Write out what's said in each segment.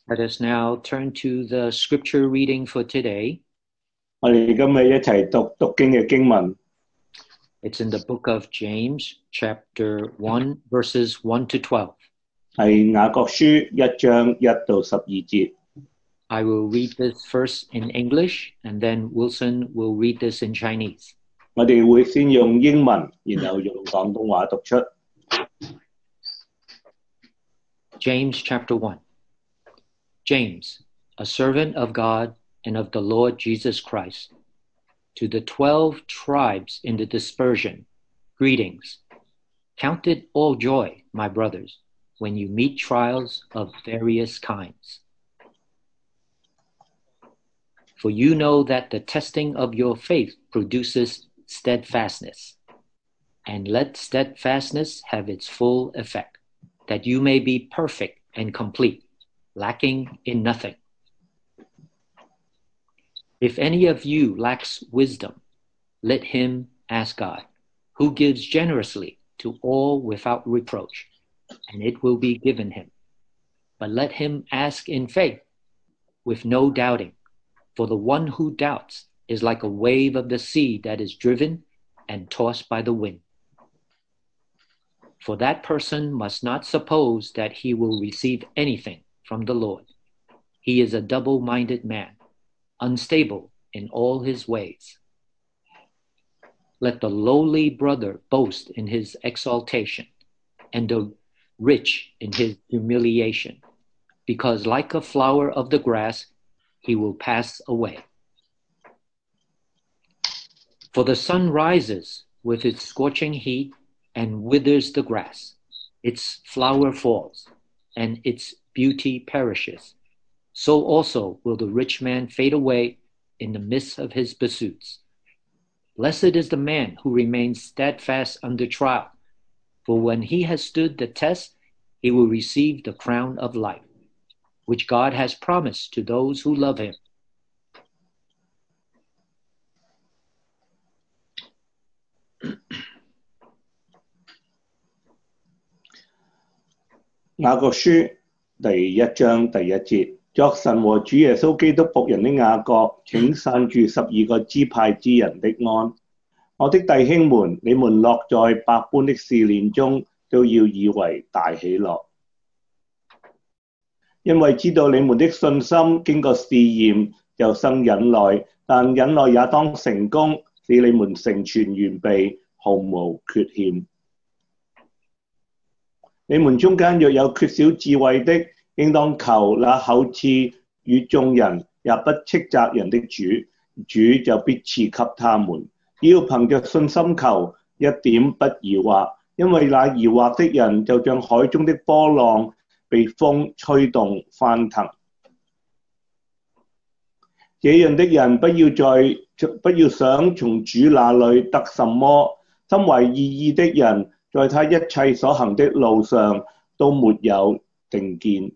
Let us now turn to the scripture reading for today. 我哋今日一齊讀經嘅經文， It's in the book of James, chapter 1, verses 1 to 12. 係雅各書1章1到12節。 I will read this first in English, and then Wilson will read this in Chinese. 我哋會先用英文，然後用廣東話讀出。 James chapter 1. James, a servant of God and of the Lord Jesus Christ, to the 12 tribes in the dispersion, greetings. Count it all joy, my brothers, when you meet trials of various kinds. For you know that the testing of your faith produces steadfastness. And let steadfastness have its full effect, that you may be perfect and complete, lacking in nothing. If any of you lacks wisdom, let him ask God, who gives generously to all without reproach, and it will be given him. But let him ask in faith, with no doubting, for the one who doubts is like a wave of the sea that is driven and tossed by the wind. For that person must not suppose that he will receive anything from the Lord. He is a double-minded man, unstable in all his ways. Let the lowly brother boast in his exaltation, and the rich in his humiliation, because like a flower of the grass, he will pass away. For the sun rises with its scorching heat and withers the grass. Its flower falls, and its beauty perishes. So also will the rich man fade away in the midst of his pursuits. Blessed is the man who remains steadfast under trial, for when he has stood the test, he will receive the crown of life, which God has promised to those who love him. 雅各書第1章第1節，作神和主耶穌基督僕人的雅各，請散住12個支派之人的安。我的弟兄們，你們落在百般的試煉中，都要以為大喜樂，因為知道你們的信心經過試驗，就生忍耐，但忍耐也當成功，使你們成全完備，毫無缺欠。你們中間若有缺少智慧的，應當求那厚賜與眾人，也不斥責人的主，主就必賜給他們。只要憑着信心求，一點不疑惑，因為那疑惑的人就像海中的波浪，被風吹動翻騰。這樣的人不要想從主那裏得什麼，心懷二意的人，在他一切所行的路上都沒有定見。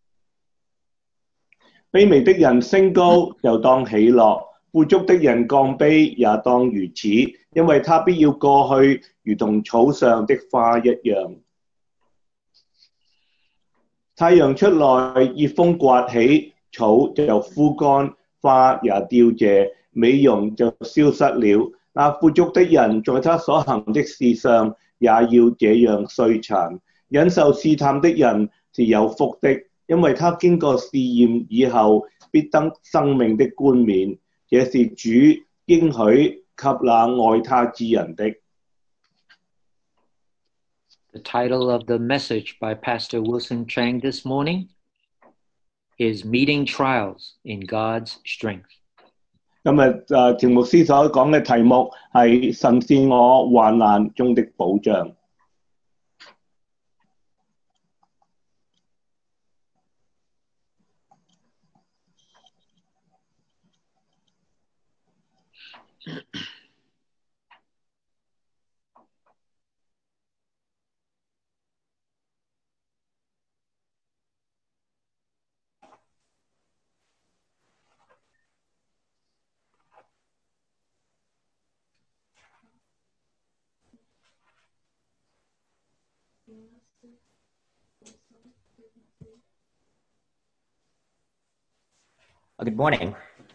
卑微的人升高，就當喜樂；富足的人降卑，也當如此，因為他必要過去，如同草上的花一樣。太陽出來，熱風刮起，草就枯乾，花也凋謝，美容就消失了。那富足的人在他所行的事上也要這樣衰殘。忍受試探的人是有福的，因為他經過試驗以後，必得生命的冠冕。這是主應許給那愛他之人的。 The title of the message by Pastor Wilson Chang this morning is Meeting Trials in God's Strength. 今日田牧師所講嘅題目係神是我患難中的保障。 Good morning.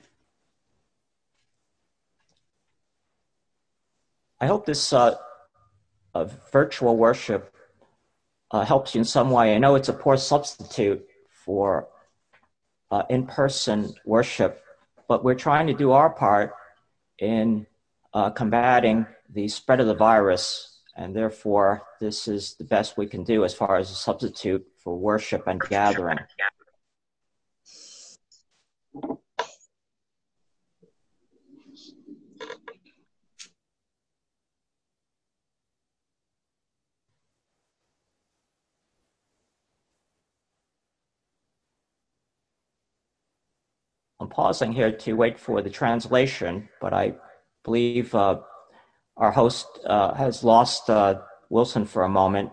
I hope this virtual worship helps you in some way. I know it's a poor substitute for in-person worship, but we're trying to do our part in combating the spread of the virus, and therefore this is the best we can do as far as a substitute for worship and gathering. I'm pausing here to wait for the translation, but I believe our host has lost Wilson for a moment.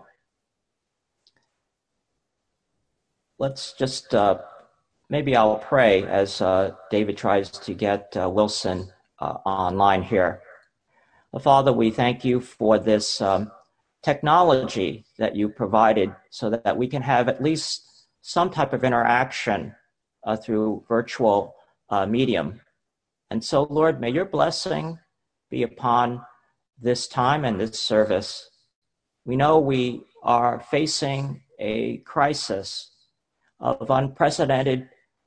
Let's just, maybe I'll pray as David tries to get Wilson online here. Father, we thank you for this technology that you provided so that we can have at least some type of interaction through virtual medium. And so, Lord, may your blessing be upon this time and this service. We know we are facing a crisis of unprecedented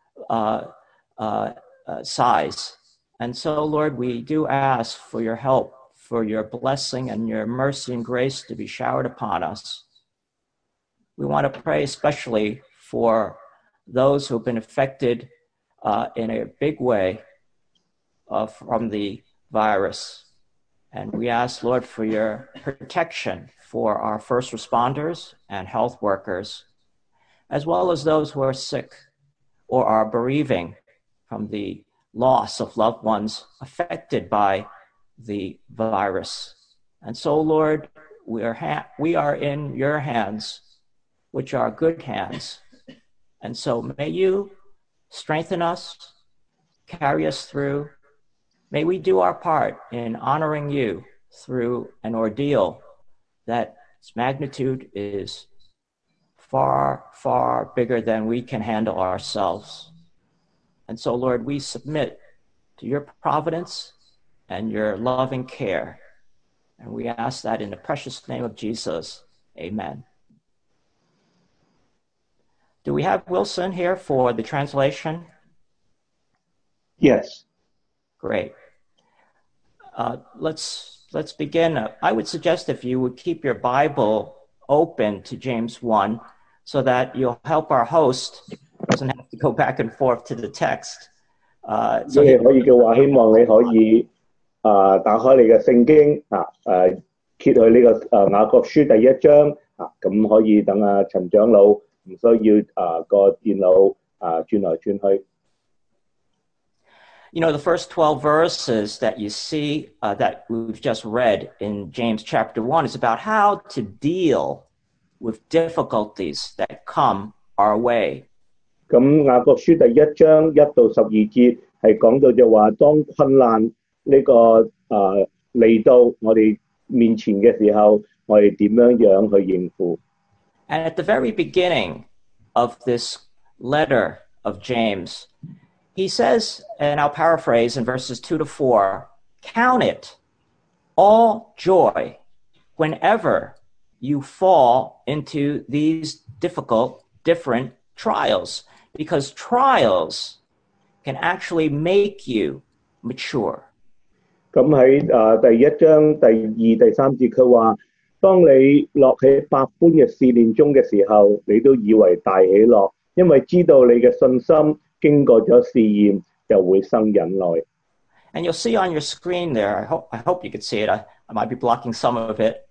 size. And so, Lord, we do ask for your help, for your blessing and your mercy and grace to be showered upon us. We want to pray especially for those who have been affected in a big way from the virus. And we ask, Lord, for your protection for our first responders and health workers, as well as those who are sick or are bereaving from the loss of loved ones affected by the virus. And so, Lord, we are in your hands, which are good hands. And so may you strengthen us, carry us through. May we do our part in honoring you through an ordeal that its magnitude is far, far bigger than we can handle ourselves. And so, Lord, we submit to your providence and your loving care. And we ask that in the precious name of Jesus. Amen. Do we have Wilson here for the translation? Yes. Great. Let's begin. I would suggest if you would keep your Bible open to James 1 so that you'll help our host doesn't have to go back and forth to the text. 如果你可以嘅話，希望你可以打開你嘅聖經揭去呢個雅各書第1章咁可以等陳長老唔需要個電腦轉來轉去。 You know, the first 12 verses that you see that we've just read in James chapter 1 is about how to deal with difficulties that come our way. 咁雅各書第1章1到12節係講到就話，當困難呢個嚟到我哋面前嘅時候，我哋點樣去應付？ And at the very beginning of this letter of James, he says, and I'll paraphrase in verses 2 to 4, count it all joy whenever you fall into these different trials, because trials can actually make you mature. 咁喺第1章第2、第3節佢話，當你落喺百般嘅試煉中嘅時候，你都以為大喜樂，因為知道你嘅信心經過咗試驗，就會生忍耐。 And you'll see on your screen there, I hope you can see it. I might be blocking some of it.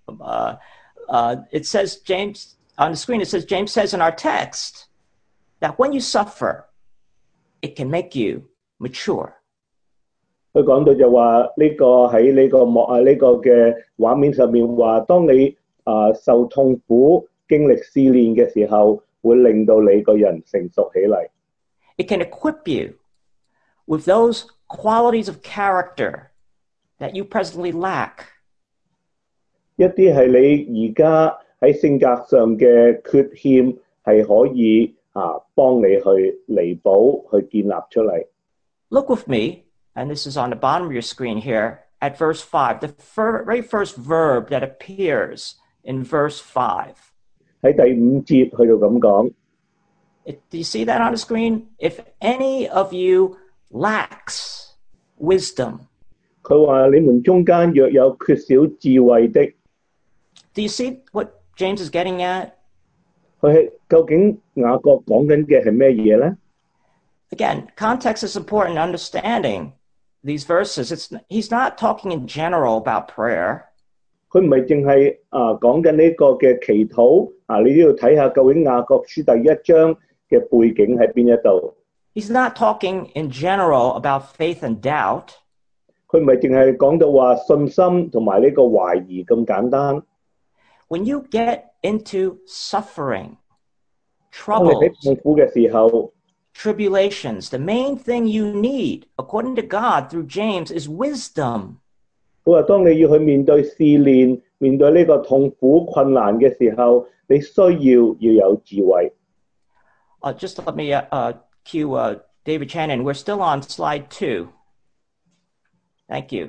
It says, James, on the screen, it says, James says in our text that when you suffer, it can make you mature. 佢講到就話呢個喺呢個呢個嘅畫面上面話，當你受痛苦、經歷試煉嘅時候，會令到你個人成熟起嚟。 It can equip you with those qualities of character that you presently lack. 一啲係你而家喺性格上嘅缺陷，係可以幫你去彌補、去建立出嚟。 Look with me, and this is on the bottom of your screen here, at verse 5, the very first verb that appears in verse 5. 喺第5節去到咁講， Do you see that on the screen? If any of you lacks wisdom. 佢話你們中間若有缺少智慧的， Do you see what James is getting at? 究竟雅各講緊嘅係咩嘢呢？ Again, context is important in understanding these verses. He's not talking in general about prayer. 佢唔係淨係講緊呢個嘅祈禱你都要睇下究竟雅各書第1章嘅背景喺邊一度。 He's not talking in general about faith and doubt. 佢唔係淨係講到話信心同埋呢個懷疑咁簡單。 When you get into suffering, 當你喺 troubles, 痛苦嘅時候， tribulations, the main thing you need, according to God through James, is wisdom. 佢話當你要去面對試煉、面對呢個痛苦困難嘅時候，你需要有智慧。 Just let me cue David Shannon. We're still on slide 2. Thank you.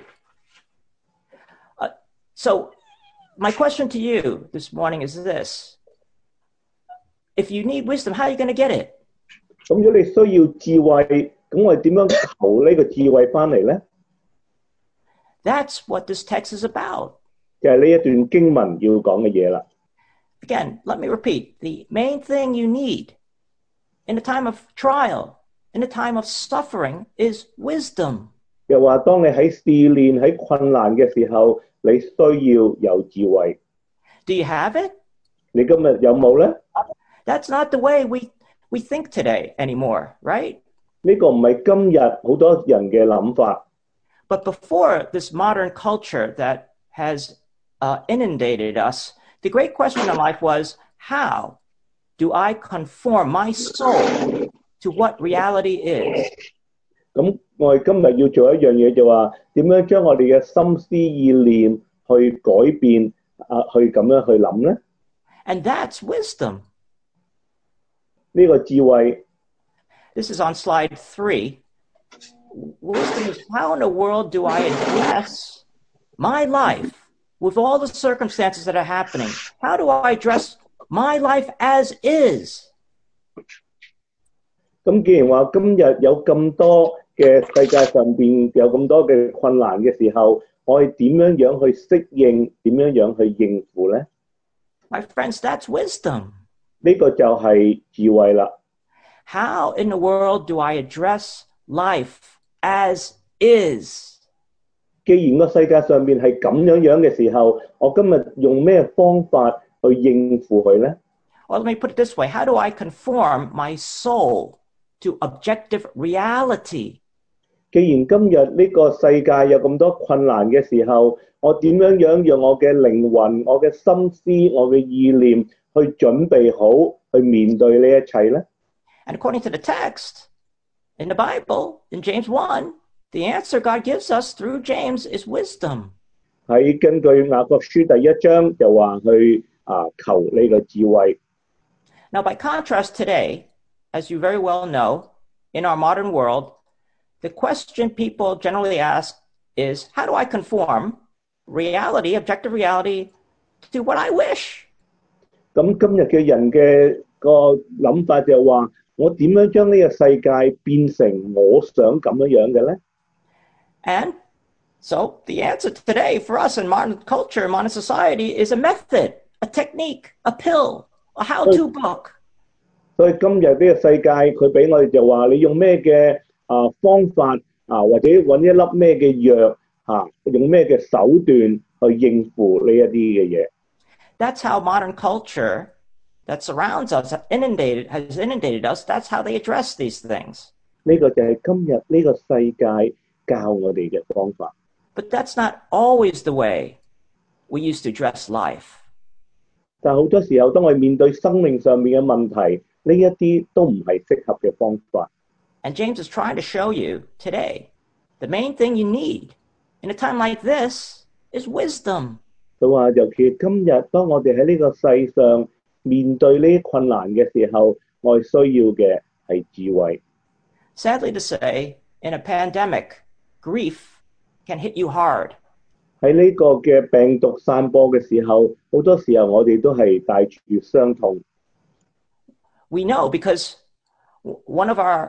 So my question to you this morning is this. If you need wisdom, how are you going to get it? 咁如果你需要智慧，咁我哋點樣求呢個智慧翻嚟呢？ That's what this text is about. 就係呢一段經文要講嘅嘢啦。 Again, let me repeat. The main thing you need in a time of trial, in a time of suffering, is wisdom. 又話當你喺試煉、喺困難嘅時候，你需要有智慧。 Do you have it? 你今日有冇呢？ That's not the way we think today anymore, right? 呢個唔係今日好多人嘅諗法。 But before this modern culture that has inundated us, the great question in life was, how do I conform my soul to what reality is? 咁我哋今日要做一樣嘢就話，點樣將我哋嘅心思意念去改變去咁樣去諗呢？ And that's wisdom. 呢個智慧。 This is on slide 3. Wisdom is how in the world do I address my life with all the circumstances that are happening? How do I address my life as is? 咁既然話今日有咁多嘅世界上邊有咁多嘅困難嘅時候，我哋點樣樣去適應，點樣樣去應付呢？ My friends, that's wisdom. 呢個就係智慧啦。 How in the world do I address life as is? 既然個世界上面係咁樣嘅時候，我今日用咩方法去應付佢呢？ Well, let me put it this way. How do I conform my soul to objective reality? 既然今日呢個世界有咁多困難嘅時候，我點樣樣讓我嘅靈魂、我嘅心思、我嘅意念去準備好去面對呢一切呢？ And according to the text in the Bible, in James 1, the answer God gives us through James is wisdom. 喺根據雅各書第1章就話去求呢個智慧。 Now, by contrast today, as you very well know, in our modern world, the question people generally ask is, how do I conform reality, objective reality, to what I wish? 咁今日嘅人嘅個諗法就係話，我點樣將呢個世界變成我想咁樣嘅呢？ And so the answer today for us in modern culture, modern society, is a method, a technique, a pill, a how-to book. 所以今日呢個世界佢俾我哋就話，你用咩嘅方法或者揾一粒咩嘅藥用咩嘅手段去應付呢一啲嘅嘢。 That's how modern culture that surrounds us has inundated us. That's how they address these things. 呢個就係今日呢個世界教我哋嘅方法。 But that's not always the way we used to address life. 但係好多時候，當我哋面對生命上面嘅問題，呢一啲都唔係適合嘅方法。 And James is trying to show you today, the main thing you need in a time like this is wisdom. 佢話，尤其今日，當我哋喺呢個世上面對呢啲困難嘅時候，我哋需要嘅係智慧。 Sadly to say, in a pandemic, grief can hit you hard. 喺呢個嘅病毒散播嘅時候，好多時候我哋都係帶住傷痛。 We know because one of our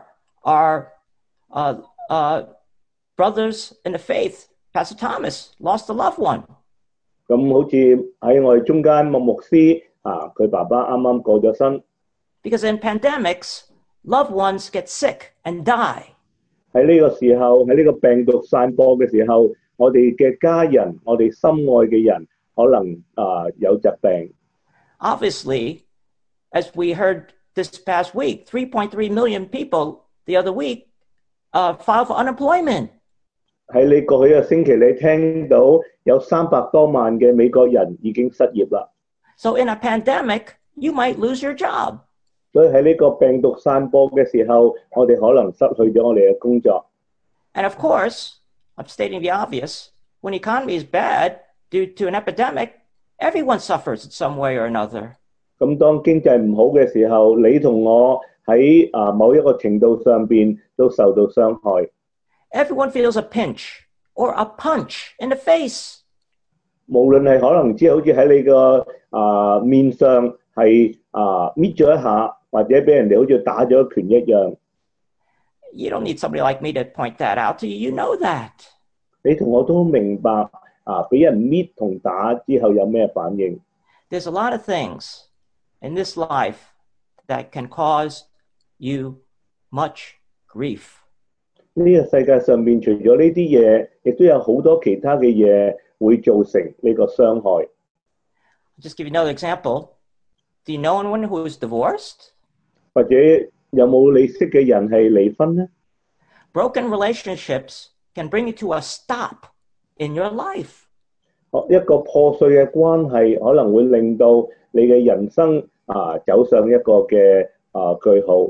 brothers in the faith, Pastor Thomas, lost a loved one. 咁好似喺我哋中間牧師佢爸爸啱啱過咗身。 Because in pandemics, loved ones get sick and die. 喺呢個時候，喺呢個病毒散播嘅時候，我哋嘅家人，我哋心愛嘅人，可能有疾病。 Obviously, as we heard this past week, 3.3 million people the other week filed for unemployment. 喺你過去一個星期，你聽到有300多萬嘅美國人已經失業啦。 So in a pandemic, you might lose your job. 所以喺呢個病毒散播嘅時候，我哋可能失去咗我哋嘅工作。 And of course, I'm stating the obvious, when the economy is bad due to an epidemic, everyone suffers in some way or another. 咁當經濟唔好嘅時候，你同我喺某一個程度上邊都受到傷害。 Everyone feels a pinch or a punch in the face. 無論係可能好似喺你個面上係搣咗一下，或者俾人哋好似打咗一拳一樣。 You don't need somebody like me to point that out to you. You know that. 你同我都明白俾人搣同打之後有咩反應。 There's a lot of things in this life that can cause you much grief. 呢個世界上面除咗呢啲嘢，亦都有好多其他嘅嘢會造成呢個傷害。 I'll just give you another example. Do you know anyone who is divorced? 或者有冇你識嘅人係離婚呢？ Broken relationships can bring you to a stop in your life. 一個破碎嘅關係可能會令到你嘅人生走上一個嘅句號。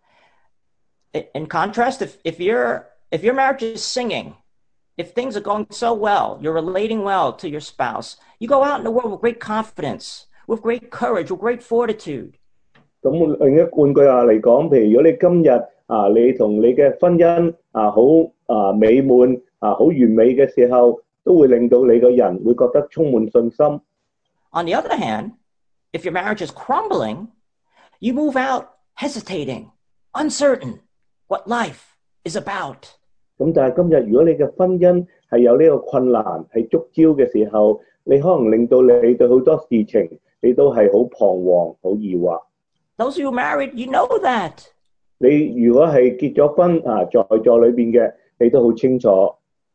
In contrast, if your marriage is singing, if things are going so well, you're relating well to your spouse, you go out in the world with great confidence, with great courage, with great fortitude. 咁換句話嚟講，譬如如果你今日你同你嘅婚姻好美滿好完美嘅時候，都會令到你個人會覺得充滿信心。 On the other hand, if your marriage is crumbling, you move out hesitating, uncertain what life is about. 咁但係今日如果你嘅婚姻係有呢個困難係觸礁嘅時候，你可能令到你對好多事情你都係好彷徨、好疑惑。 Those who are married, you know that. 你如果係結咗婚在座裏邊嘅，你都好清楚。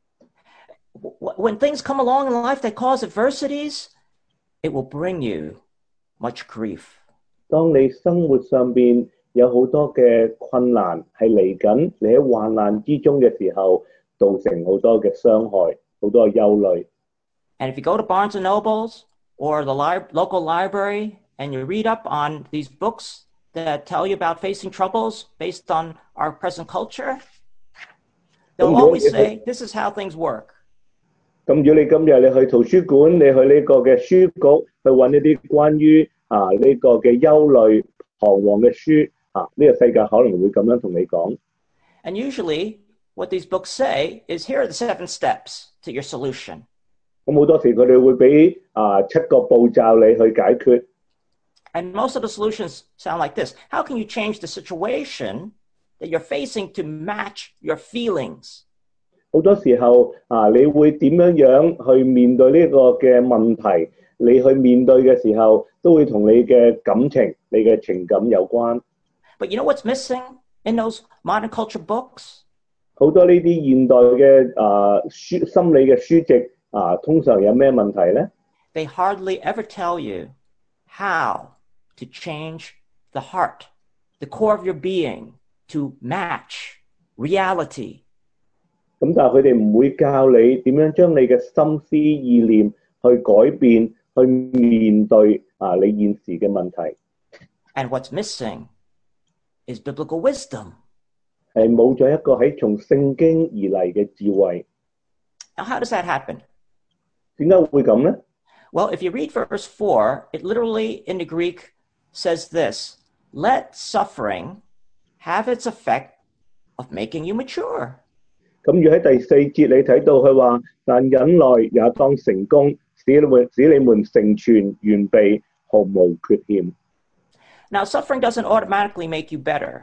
When things come along in life that cause adversities, it will bring you much grief. 當你生活上邊有好多嘅困難係嚟緊，你喺患難之中嘅時候，造成好多嘅傷害，好多嘅憂慮。 And if you go to Barnes and Nobles or the local library and you read up on these books that tell you about facing troubles based on our present culture, they'll always say, this is how things work. 咁如果你今日你去圖書館，你去呢個嘅書局去揾一啲關於呢個嘅憂慮、彷徨嘅書，呢個世界可能會咁樣同你講。 And usually, what these books say is, here are the 7 steps to your solution. 咁好多時佢哋會俾7個步驟你去解決。 And most of the solutions sound like this. How can you change the situation that you're facing to match your feelings? 好多時候你會點樣去面對呢個嘅問題？你去面對嘅時候，都會同你嘅感情、你嘅情感有關。 But you know what's missing in those modern culture books? 好多呢啲現代嘅心理嘅書籍通常有咩問題呢？ They hardly ever tell you how to change the heart, the core of your being, to match reality. 咁但係佢哋唔會教你點樣將你嘅心思意念去改變，去面對你現時嘅問題。 And what's missing is biblical wisdom. 係冇咗一個喺從聖經而嚟嘅智慧。 Now, how does that happen? 點解會咁呢？ Well, if you read verse 4, it literally in the Greek says this: let suffering have its effect of making you mature. 咁如喺第4節你睇到佢話，但忍耐也當成功，使你們成全完備，毫無缺欠。 Now, suffering doesn't automatically make you better.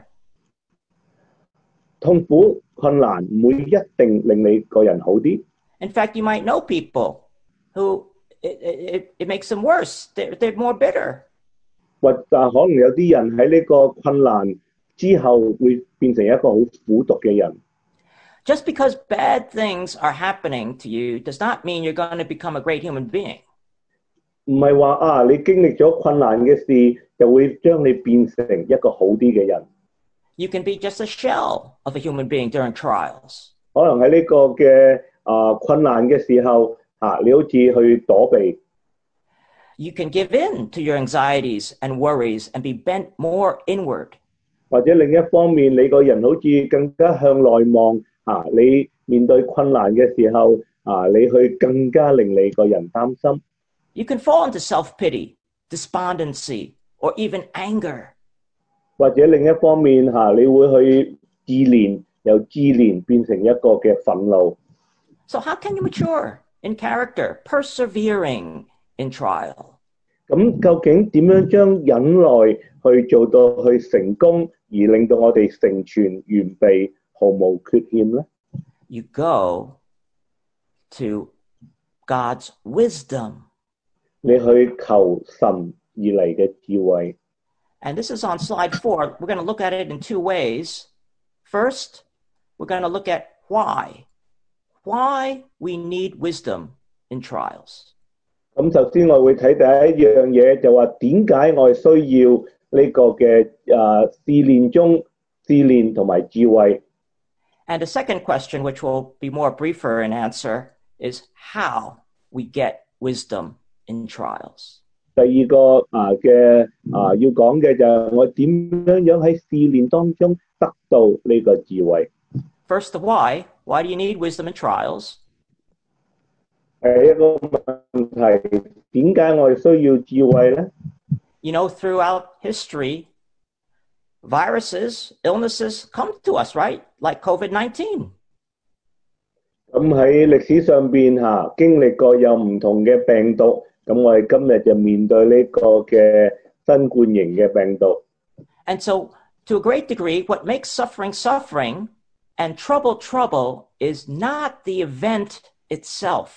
痛苦困難唔會一定令你個人好啲。 In fact, you might know people who it makes them worse. They're more bitter. 或者可能有啲人喺呢個困難之後會變成一個好苦毒嘅人。 Just because bad things are happening to you does not mean you're going to become a great human being. 唔係話你經歷咗困難嘅事，就會將你變成一個好啲嘅人。 You can be just a shell of a human being during trials. 可能喺呢個嘅困難嘅時候，你好似去躲避。 You can give in to your anxieties and worries and be bent more inward. 或者另一方面，你個人好似更加向內望。你面對困難嘅時候，你去更加令你個人擔心。 You can fall into self-pity, despondency, or even anger. 或者另一方面，你會去自憐，由自憐變成一個嘅憤怒。 So how can you mature in character, persevering in trial? 咁究竟點樣將忍耐去做到去成功，而令到我哋成全完備，毫無缺欠呢？ You go to God's wisdom. 你去求神而嚟嘅智慧。 And this is on slide 4. We're going to look at it in 2 ways. First, we're going to look at why. Why we need wisdom in trials. 咁首先我會睇第一樣嘢，就話點解我哋需要呢個嘅試煉中試煉同埋智慧。 And the second question, which will be more briefer in answer, is how we get wisdom in trials. 第二個要講嘅就係我點樣喺試煉當中得到呢個智慧。 First, the why. Why do you need wisdom in trials? 第一個問題，點解我哋需要智慧呢？ You know, throughout history, viruses, illnesses come to us, right? Like COVID-19. 咁喺歷史上邊經歷過有唔同嘅病毒，咁我哋今日就面對呢個嘅新冠型嘅病毒。 And so, to a great degree, what makes suffering suffering and trouble trouble is not the event itself.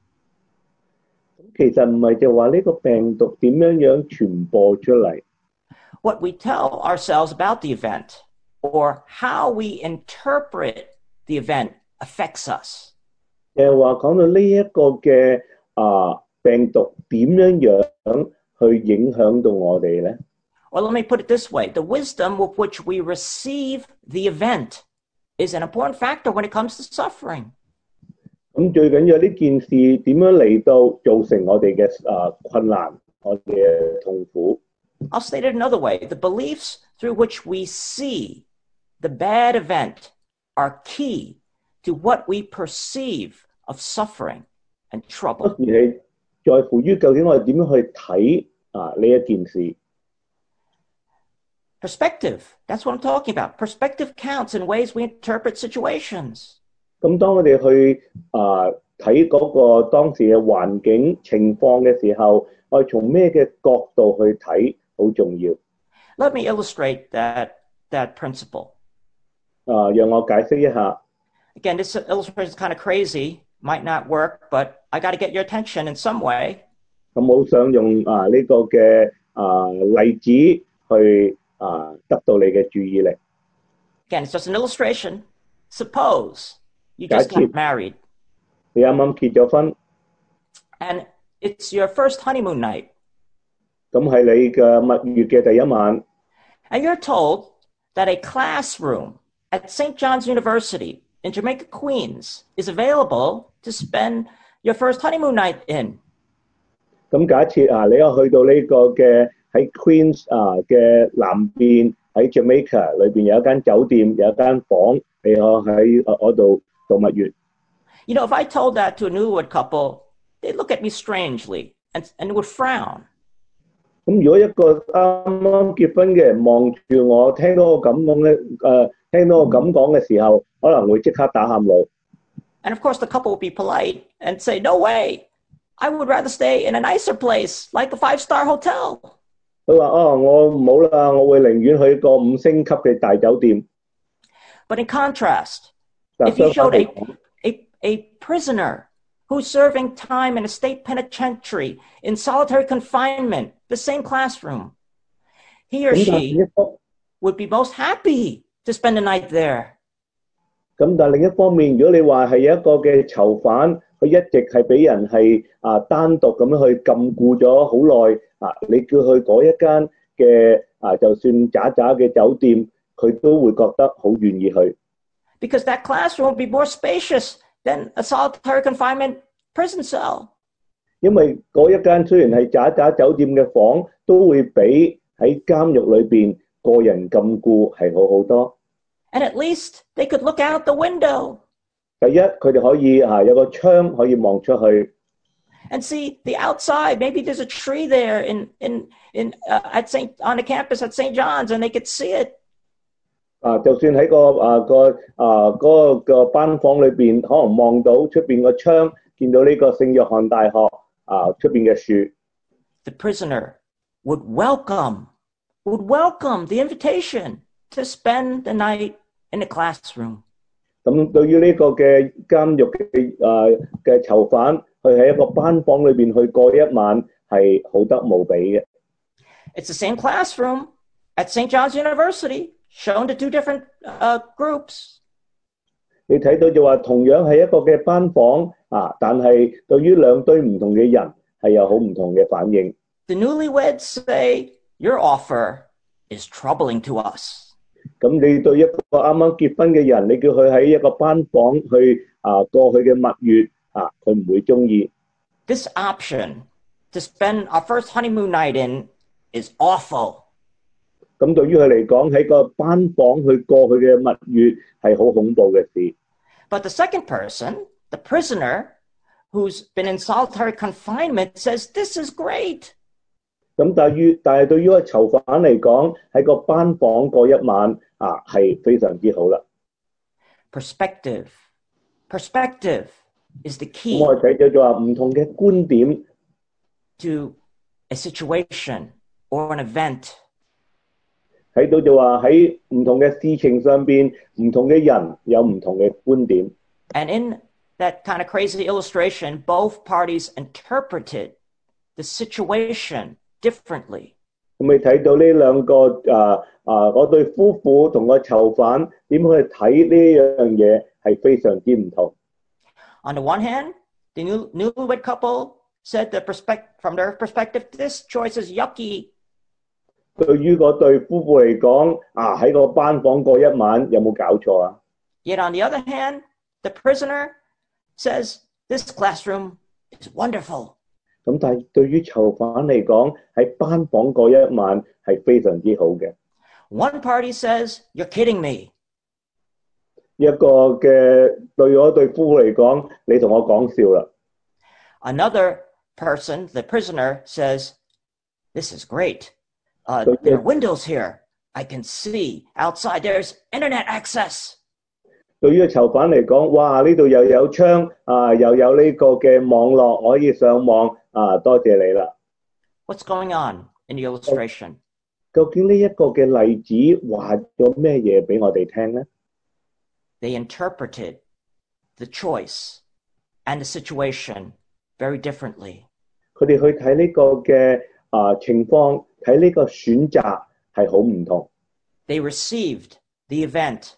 其實唔係就話呢個病毒點樣傳播出嚟。 What we tell ourselves about the event or how we interpret the event affects us. 話講到呢一個嘅病毒點樣去影響到我哋咧？ Or let me put it this way, the wisdom with which we receive the event is an important factor when it comes to suffering. 咁最緊要呢件事點樣嚟到造成我哋嘅困難，我哋嘅痛苦。 I'll state it another way. The beliefs through which we see the bad event are key to what we perceive of suffering and trouble. 而係在乎於究竟我哋點樣去睇呢一件事。 Perspective, that's what I'm talking about. Perspective counts in ways we interpret situations. 咁當我哋去睇嗰個當時嘅環境情況嘅時候，我哋從咩嘅角度去睇好重要。 Let me illustrate that principle. 讓我解釋一下。 Again, this illustration is kind of crazy, might not work, but I got to get your attention in some way. 咁好想用呢個嘅例子去得到你嘅注意力。 Again, it's just an illustration. Suppose you just got married. 你啱啱結咗婚。 And it's your first honeymoon night. 咁係你嘅蜜月嘅第一晚。 And you're told that a classroom at St. John's University in Jamaica, Queens is available to spend your first honeymoon night in. 咁假設你又去到呢個嘅喺 Queens 嘅南邊喺 Jamaica 裏邊有一間酒店，有一間房，你可喺嗰度度蜜月。 You know, if I told that to a newlywed couple, they'd look at me strangely and would frown. 咁如果一個啱啱結婚嘅人望住我，聽到我咁講嘅時候，可能會即刻打喊路。 And of course, the couple will be polite and say, no way, I would rather stay in a nicer place, like a 5-star hotel. 佢話：哦，我唔好啦，我會寧願去個5星級嘅大酒店。 But in contrast, 但 if you 相反 showed 嚟講， a prisoner who's serving time in a state penitentiary in solitary confinement, the same classroom, he or 咁但係另 she 一方 would be most happy to spend the night there. 咁但係另一方面，如果你話係一個嘅囚犯，佢一直係俾人係單獨咁樣去禁錮咗好耐你叫佢嗰一間嘅就算渣渣嘅酒店，佢都會覺得好願意去。 Because that classroom would be more spacious than a solitary confinement prison cell. 因為嗰一間雖然係渣渣酒店嘅房，都會比喺監獄裏邊個人禁錮係好好多。 And at least they could look out the window 第一，佢哋可以有個窗可以望出去。 and see the outside. Maybe there's a tree there on the campus at St. John's, and they could see it. 就算喺個班房裏邊，可能望到出邊個窗，見到呢個聖約翰大學出邊嘅樹。 The prisoner would welcome the invitation to spend the night in the classroom. 咁對於呢個嘅監獄嘅囚犯，佢喺一個班房裏邊去過一晚，係好得無比嘅。 It's the same classroom at St. John's University, shown to 2 different groups. 你睇到就話同樣係一個嘅班房但係對於兩堆唔同嘅人係有好唔同嘅反應。 The newlyweds say, your offer is troubling to us. 咁你對一個啱啱結婚嘅人，你叫佢喺一個班房去過去嘅蜜月佢唔會中意。 This option to spend our first honeymoon night in is awful. 咁對於佢嚟講，喺個班房去過去嘅蜜月係好恐怖嘅事。 But the second person, the prisoner, who's been in solitary confinement, says, this is great. 咁但係對於個囚犯嚟講，喺個班房過一晚係非常之好啦。 Perspective is the 咁 key 我哋睇咗就話唔同嘅觀點 to a situation or an event. 睇到就話喺唔同嘅事情上邊，唔同嘅人有唔同嘅觀點。 And in that kind of crazy illustration, both parties interpreted the situation differently. 咁你睇到呢兩個嗰對夫婦同個囚犯點去睇呢樣嘢係非常之唔同。 On the one hand, the newlywed couple said from their perspective, this choice is yucky. 對於嗰對夫婦嚟講喺個班房過一晚有冇搞錯啊？ Yet on the other hand, the prisoner says, this classroom is wonderful. 咁但係對於囚犯嚟講，喺班房過一晚係非常之好嘅。 One party says, you're kidding me. 一個嘅對嗰對夫婦嚟講，你同我講笑啦。 Another person, the prisoner, says, this is great. There are windows here. I can see outside. There's internet access. 對於個囚犯嚟講，哇！呢度又有窗又有呢個嘅網絡，我可以上網多謝你啦。 What's going on in the illustration? 究竟呢一個嘅例子話咗咩嘢俾我哋聽呢？ They interpreted the choice and the situation very differently. 佢哋去睇呢個嘅情況，睇呢個選擇係好唔同。 They received the event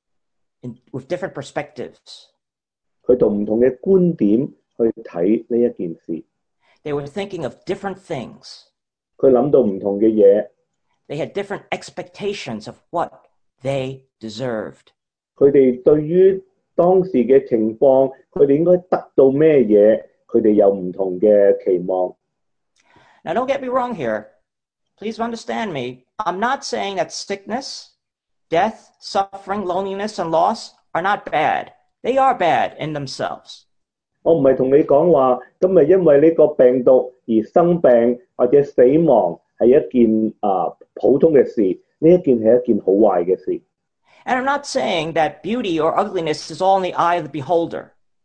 with different perspectives. 佢同唔同嘅觀點去睇呢一件事。 They were thinking of different things. 佢諗到唔同嘅嘢。 They had different expectations of what they deserved. 佢哋對於當時嘅情況，佢哋應該得到咩嘢？佢哋有唔同嘅期望。 Now, don't get me wrong here. Please understand me. I'm not saying that sickness, death, suffering, loneliness, and loss are not bad. They are bad in themselves. 我唔係同你講話，今日因為呢個病毒而生病或者死亡係一件普通嘅事，呢一件係一件好壞嘅事。 And I'm not saying that beauty or ugliness is all in the eye of the beholder.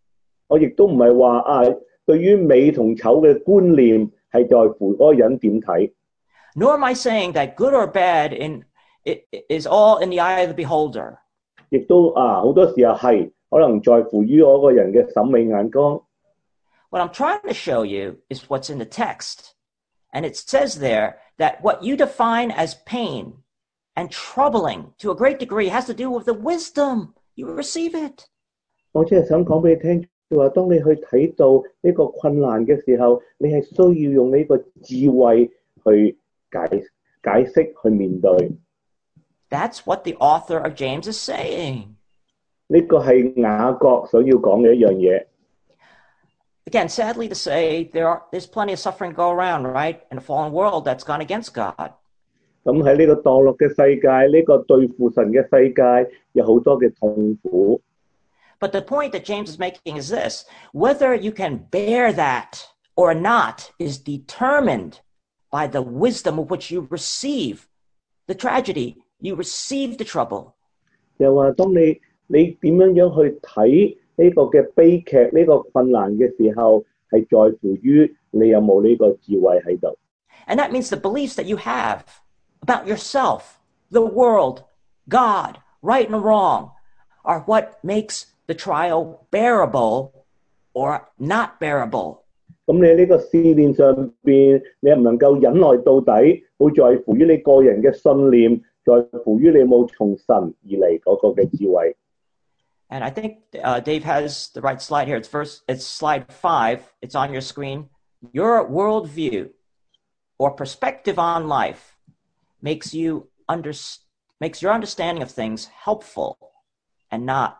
我亦都唔係話對於美同醜嘅觀念係在乎嗰個人點睇。 Nor am I saying that good or bad is all in the eye of the beholder. 亦都好多時候係可能在乎於嗰個人嘅審美眼光。 What I'm trying to show you is what's in the text. And it says there that what you define as pain and troubling to a great degree has to do with the wisdom you receive it. 我只係想講俾你聽，就話當你去睇到呢個困難嘅時候，你係需要用呢個智慧去解釋去面對。 That's what the author of James is saying. 呢個係雅各想要講嘅一樣嘢。 Again, sadly to say, there's plenty of suffering to go around, right? In a fallen world that's gone against God. 咁喺呢個墮落嘅世界，呢個對付神嘅世界，有好多嘅痛苦。 But the point that James is making is this: whether you can bear that or not is determined by the wisdom of which you receive the tragedy, you receive the trouble. 又話當你點樣去睇呢個嘅悲劇，呢個困難嘅時候，係在乎於你有冇呢個智慧喺度。 And that means the beliefs that you have about yourself, the world, God, right and wrong, are what makes the trial bearable or not bearable. 咁你喺呢個試煉上邊，你唔能夠忍耐到底，會在乎於你個人嘅信念，在乎於你有冇從神而嚟嗰個嘅智慧。 And I think Dave has the right slide here. It's slide 5. It's on your screen. Your worldview or perspective on life makes your understanding of things helpful and not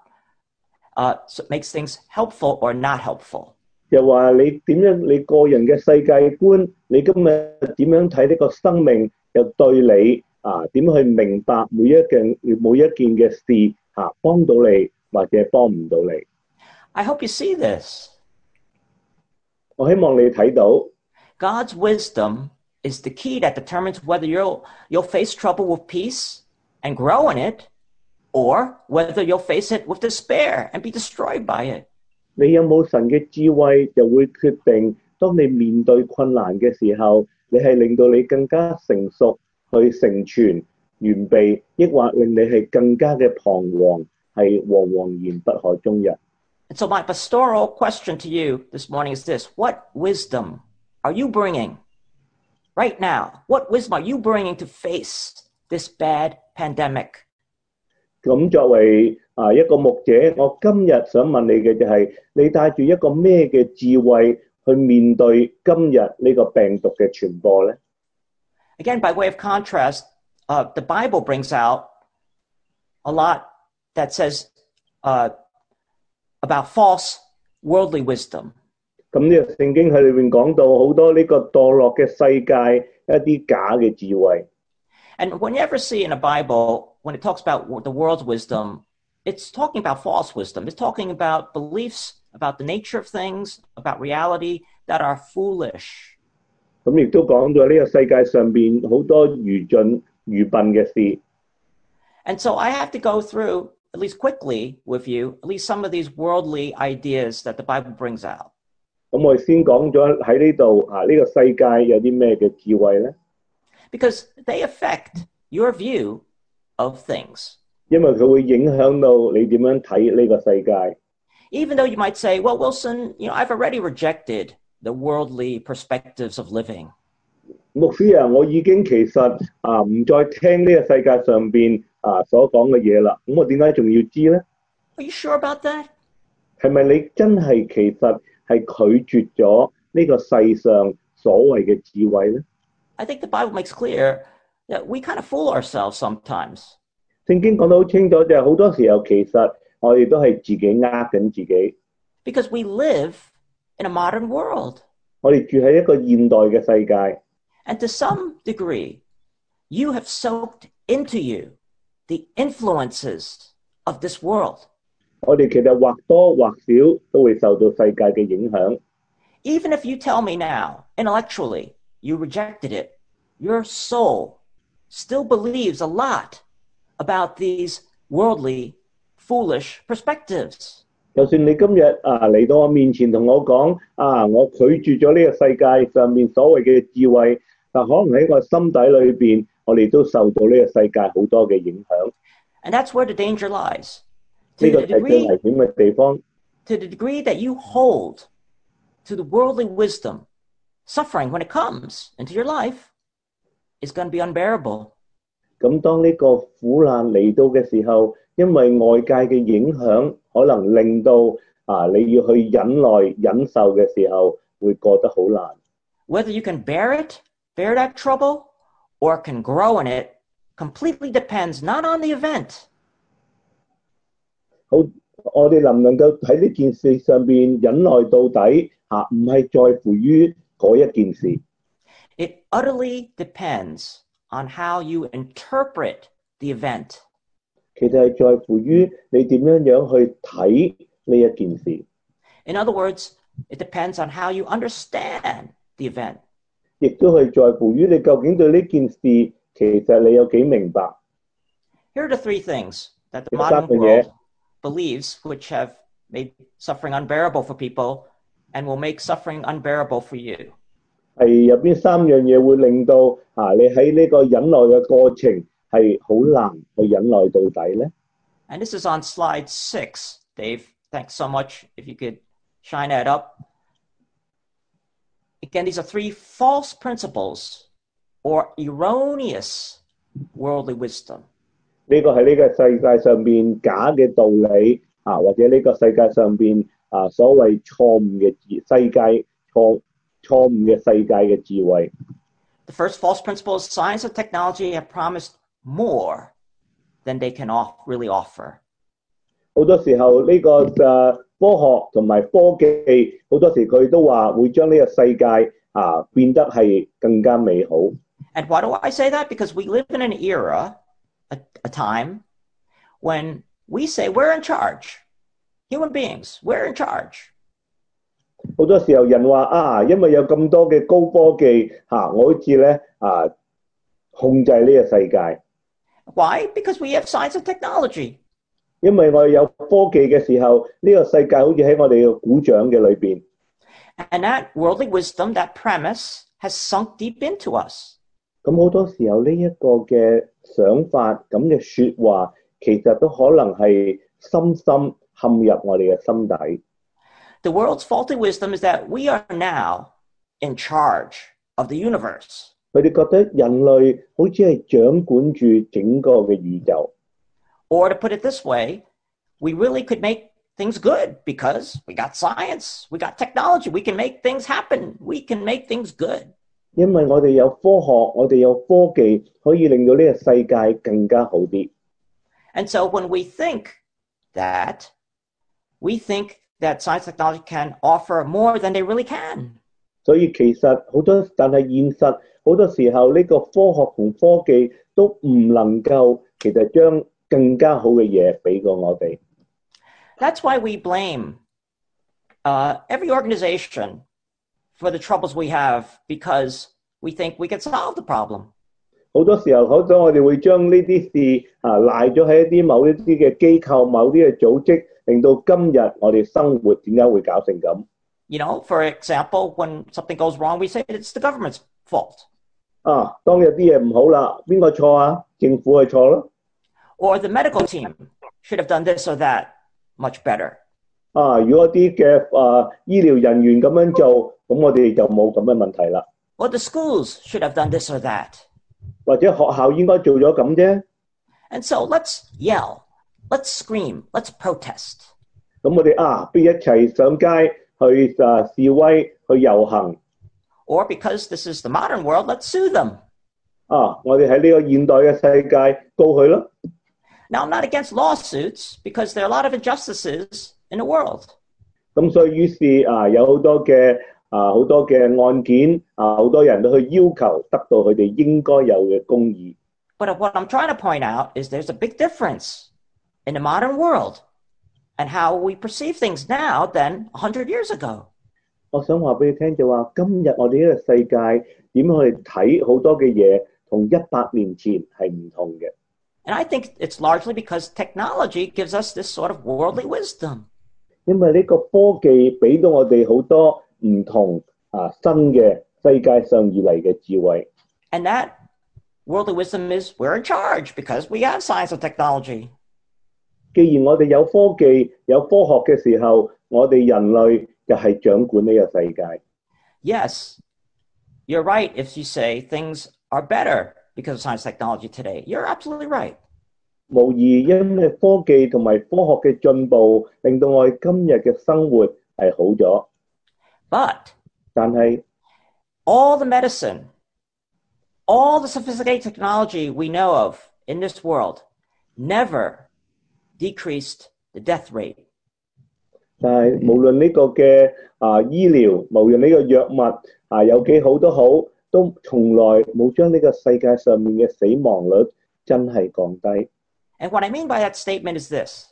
makes things helpful or not helpful. 又話你點樣你個人嘅世界觀，你今日點樣睇呢個生命，又對你點去明白每一件嘅事幫到你或者幫唔到你。 I hope you see this. 我希望你睇到 God's wisdom is the key that determines whether you'll face trouble with peace and grow in it, or whether you'll face it with despair and be destroyed by it. 你有冇神嘅智慧，就會決定當你面對困難嘅時候，你係令到你更加成熟去成全完備，抑或令你係更加嘅彷徨，係惶惶然不可終日。 And so my pastoral question to you this morning is this: what wisdom are you bringing right now? What wisdom are you bringing to face this bad pandemic? 咁作為一個牧者，我今日想問你嘅就係，你帶住一個咩嘅智慧去面對今日呢個病毒嘅傳播呢？ Again, by way of contrast, the Bible brings out a lot that says about false worldly wisdom. 咁呢個聖經喺裏面講到好多呢個墮落嘅世界一啲假嘅智慧。 And when you ever see in a Bible, when it talks about the world's wisdom, it's talking about false wisdom. It's talking about beliefs about the nature of things, about reality that are foolish. 咁亦都講咗呢個世界上邊好多愚笨嘅事。 And so I have to go through, at least quickly with you, at least some of these worldly ideas that the Bible brings out. 咁我哋先講咗喺呢度呢個世界有啲咩嘅智慧呢？ Because they affect your view of things. 因為佢會影響到你點樣睇呢個世界。 Even though you might say, well, Wilson, I've already rejected the worldly perspectives of living. 牧師我已經其實唔再聽呢個世界上邊所講嘅嘢啦。咁我點解仲要知呢？ Are you sure about that? 係咪你真係其實係拒絕咗呢個世上所謂嘅智慧呢？ I think the Bible makes clear that we kind of fool ourselves sometimes. 聖經講得好清楚，就係好多時候其實我哋都係自己呃緊自己。 Because we live in a modern world. 我哋住喺一個現代嘅世界。 And to some degree, you have soaked into you the influences of this world. 我哋其實或多或少都會受到世界嘅影響。 Even if you tell me now, intellectually, you rejected it, your soul still believes a lot about these worldly, foolish perspectives. 就算你今日嚟到我面前同我講我拒絕咗呢個世界上面所謂嘅智慧，但可能喺我心底裏邊，我哋都受到呢個世界好多嘅影響。 And that's where the danger lies. 呢個係最危險嘅地方。 To the degree that you hold to the worldly wisdom, suffering when it comes into your life is going to be unbearable. 咁當呢個苦難嚟到嘅時候，因為外界嘅影響，可能令到你要去忍耐忍受嘅時候，會過得好難。 Whether you can bear that trouble, or can grow in it, completely depends not on the event. 好，我哋能唔能夠喺呢件事上邊忍耐到底唔係在乎於嗰一件事。 It utterly depends on how you interpret the event. 其實係在乎於你點樣去睇呢一件事。 In other words, it depends on how you understand the event. 亦都係在乎於你究竟對呢件事其實你有幾明白。 Here are the three things that the modern world believes which have made suffering unbearable for people and will make suffering unbearable for you. 係有邊三樣嘢會令到你喺呢個忍耐嘅過程係好難去忍耐到底呢？ And this is on slide 6. Dave, thanks so much. If you could shine that up. Again, these are three false principles or erroneous worldly wisdom. 呢個係呢個世界上邊假嘅道理或者呢個世界上邊所謂錯誤嘅世界錯誤嘅世界嘅智慧。The first false principle is science and technology have promised more than they can really offer. 好多時候呢個科學同埋科技，好多時佢都話會將呢個世界變得係更加美好。And why do I say that? Because we live in an era, a time, when we say we're in charge. Human beings, we're in charge. 好多時候人話因為有咁多嘅高科技我好似咧控制呢個世界。Why? Because we have science and technology. 因為我哋有科技嘅時候，呢個世界好似喺我哋嘅鼓掌嘅裏邊。And that worldly wisdom, that premise, has sunk deep into us. 咁好多時候呢一個嘅想法咁嘅説話，其實都可能係深深陷入我哋嘅心底。The world's faulty wisdom is that we are now in charge of the universe. 佢哋覺得人類好似係掌管住整個嘅宇宙。Or to put it this way, we really could make things good because we got science, we got technology, we can make things happen, we can make things good. 因為我哋有科學，我哋有科技，可以令到呢個世界更加好啲。And so when we think that science technology can offer more than they really can. 所以其實但係現實好多時候呢個科學同科技都唔能夠其實將更加好嘅嘢俾過我哋。That's why we blame every organization for the troubles we have because we think we can solve the problem. 好多時候，好想我哋會將呢啲事賴咗喺一啲某一啲嘅機構、某啲嘅組織，令到今日我哋生活點解會搞成咁？ You know, for example, when something goes wrong, we say it's the government's fault. 當有啲嘢唔好啦，邊個錯啊？政府係錯咯。Or the medical team should have done this or that much better. 如果啲嘅醫療人員咁樣做，咁我哋就冇咁嘅問題啦。Or the schools should have done this or that. 或者學校應該做咗咁啫。And so let's yell, let's scream, let's protest. 咁我哋不如一齊上街去示威、去遊行。Or because this is the modern world, let's sue them. 我哋喺呢個現代嘅世界告佢咯。Now, I'm not against lawsuits because there are a lot of injustices in the world. 咁所以於是有好多嘅案件好多人都去要求得到佢哋應該有嘅公義。But what I'm trying to point out is there's a big difference in the modern world and how we perceive things now than 100 years ago. 我想話俾你聽就話，今日我哋呢個世界點去睇好多嘅嘢，同100年前係唔同嘅。And I think it's largely because technology gives us this sort of worldly wisdom. 因為呢個科技俾到我哋好多唔同新嘅世界上而嚟嘅智慧。 And that worldly wisdom is we're in charge because we have science and technology. 既然我哋有科技、有科學嘅時候，我哋人類就係掌管呢個世界。 Yes, you're right if you say things are better because of science and technology today. You're absolutely right. 無疑因為科技同埋科學嘅進步，令到我哋今日嘅生活係好咗。但係 all the medicine, all the sophisticated technology we know of in this world never decreased the death rate. 但係無論呢個嘅醫療，無論呢個藥物有幾好都好，都從來冇將呢個世界上面嘅死亡率真係降低。 And what I mean by that statement is this.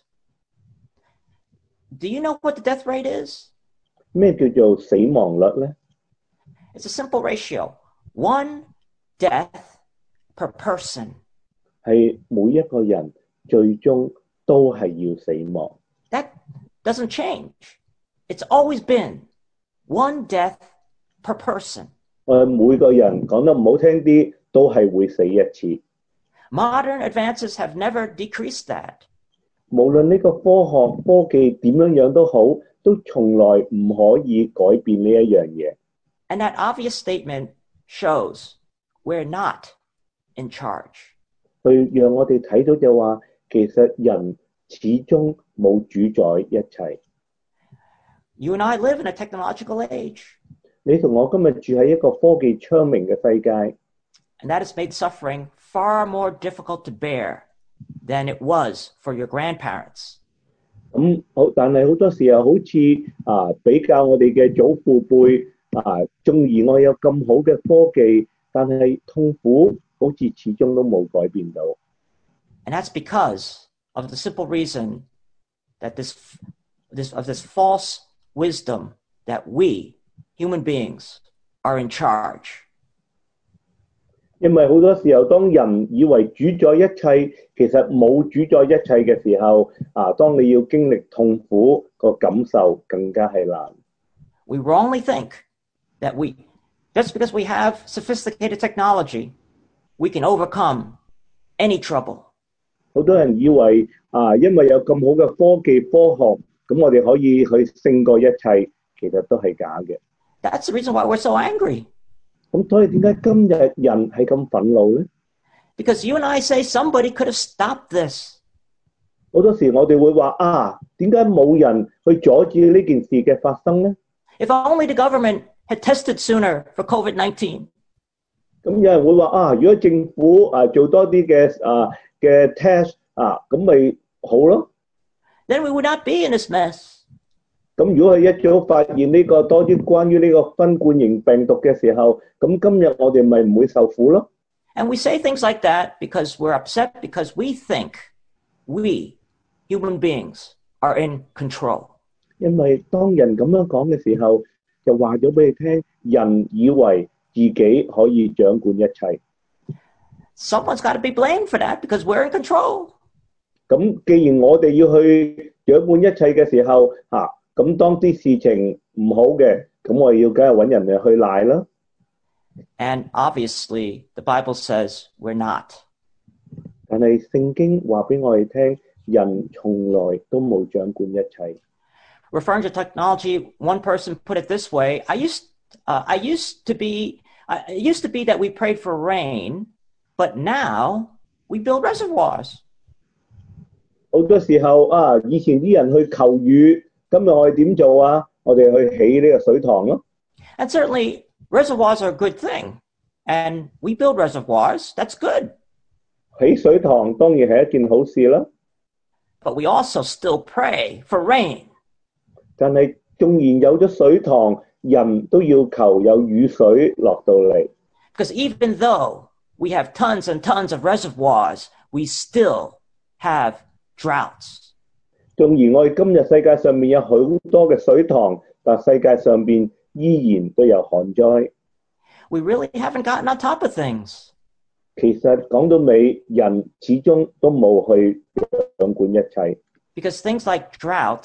Do you know what the death rate is? 咩叫做死亡率呢？ It's a simple ratio. 1 death per person. 係每一個人最終都係要死亡。 That doesn't change. It's always been 1 death per person. 每個人講得唔好聽啲，都係會死一次。 Modern advances have never decreased that. 無論呢個科學科技點樣都好，都從來唔可以改變呢一樣嘢。 And that obvious statement shows we're not in charge. 佢讓我哋睇到就話，其實人始終冇主宰一切。 You and I live in a technological age. 你同我今日住喺一個科技昌明嘅世界。 And that has made suffering far more difficult to bear than it was for your grandparents. 但係好多時候好似比較我哋嘅祖父輩縱然我有咁好嘅科技，但係痛苦好似始終都冇改變到。 And that's because of the simple reason that this false wisdom that we, human beings, are in charge. 因為好多時候，當人以為主宰一切，其實冇主宰一切嘅時候，當你要經歷痛苦，個感受更加係難。 We wrongly think that just because we have sophisticated technology, we can overcome any trouble. 好多人以為因為有咁好嘅科技科學，咁我哋可以去勝過一切，其實都係假嘅。 That's the reason why we're so angry. 咁所以點解今日人係咁憤怒呢？ Because you and I say somebody could have stopped this. 好多時我哋會話點解冇人去阻止呢件事嘅發生呢？ If only the government had tested sooner for COVID-19. 咁有人會話如果政府做多啲嘅 test 咁咪好咯。 Then we would not be in this mess. 咁如果佢一早發現呢個多啲關於呢個新冠型病毒嘅時候，咁今日我哋咪唔會受苦咯。 And we say things like that because we're upset because we think we, human beings, are in control. 因為當人咁樣講嘅時候，就話咗俾你聽，人以為自己可以掌管一切。 Someone's got to be blamed for that because we're in control. 咁既然我哋要去掌管一切嘅時候，咁當啲事情唔好嘅，咁我哋要梗係揾人嚟去賴啦。 And obviously, the Bible says we're not. 但係聖經話俾我哋聽，人從來都冇掌管一切。 Referring to technology, one person put it this way: It used to be that we prayed for rain, but now we build reservoirs. 好多時候以前啲人去求雨，今日我哋點做啊？我哋去起呢個水塘咯。 And certainly, reservoirs are a good thing, and we build reservoirs. That's good. 起水塘當然係一件好事啦。 But we also still pray for rain. 但係縱然有咗水塘，人都要求有雨水落到嚟。 Because even though we have tons and tons of reservoirs, we still have droughts. 縱然我哋今日世界上面有好多嘅水塘，但世界上邊依然都有旱災。 We really haven't gotten on top of things. 其實講到尾，人始終都冇去掌管一切。 Because things like droughts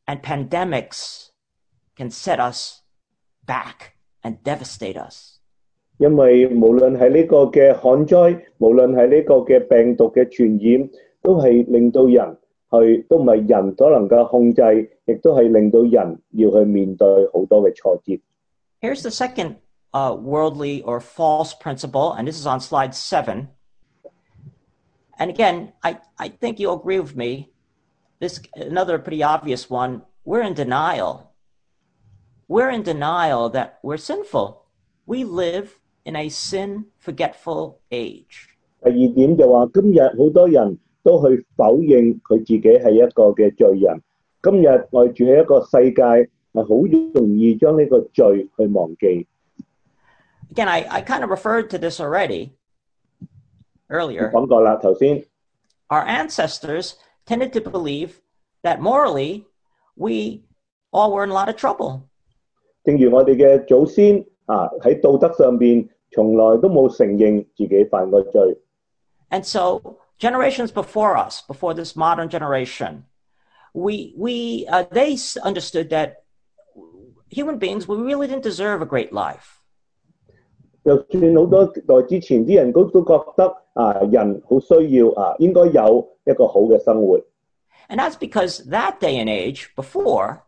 and pandemics can set us back and devastate us. 因為無論係呢個嘅旱災，無論係呢個嘅病毒嘅傳染，都係令到人都唔係人所能夠控制，亦都係令到人要去面對好多嘅挫折。 Here's the second worldly or false principle, and this is on slide 7. And again, I think you'll agree with me. This another pretty obvious one. We're in denial. We're in denial that we're sinful. We live in a sin-forgetful age. 第二點就話，今日好多人都去否認佢自己係一個嘅罪人。今日我哋住喺一個世界係好容易將呢個罪去忘記。Again, I kind of referred to this already earlier. 講過啦，頭先。Our ancestors tended to believe that morally we all were in a lot of trouble. 正如我哋嘅祖先喺道德上邊從來都冇承認自己犯過罪。And so generations before us, before this modern generation, they understood that human beings, we really didn't deserve a great life. 就算好多代之前啲人都覺得人好需要應該有一個好嘅生活。And that's because that day and age before,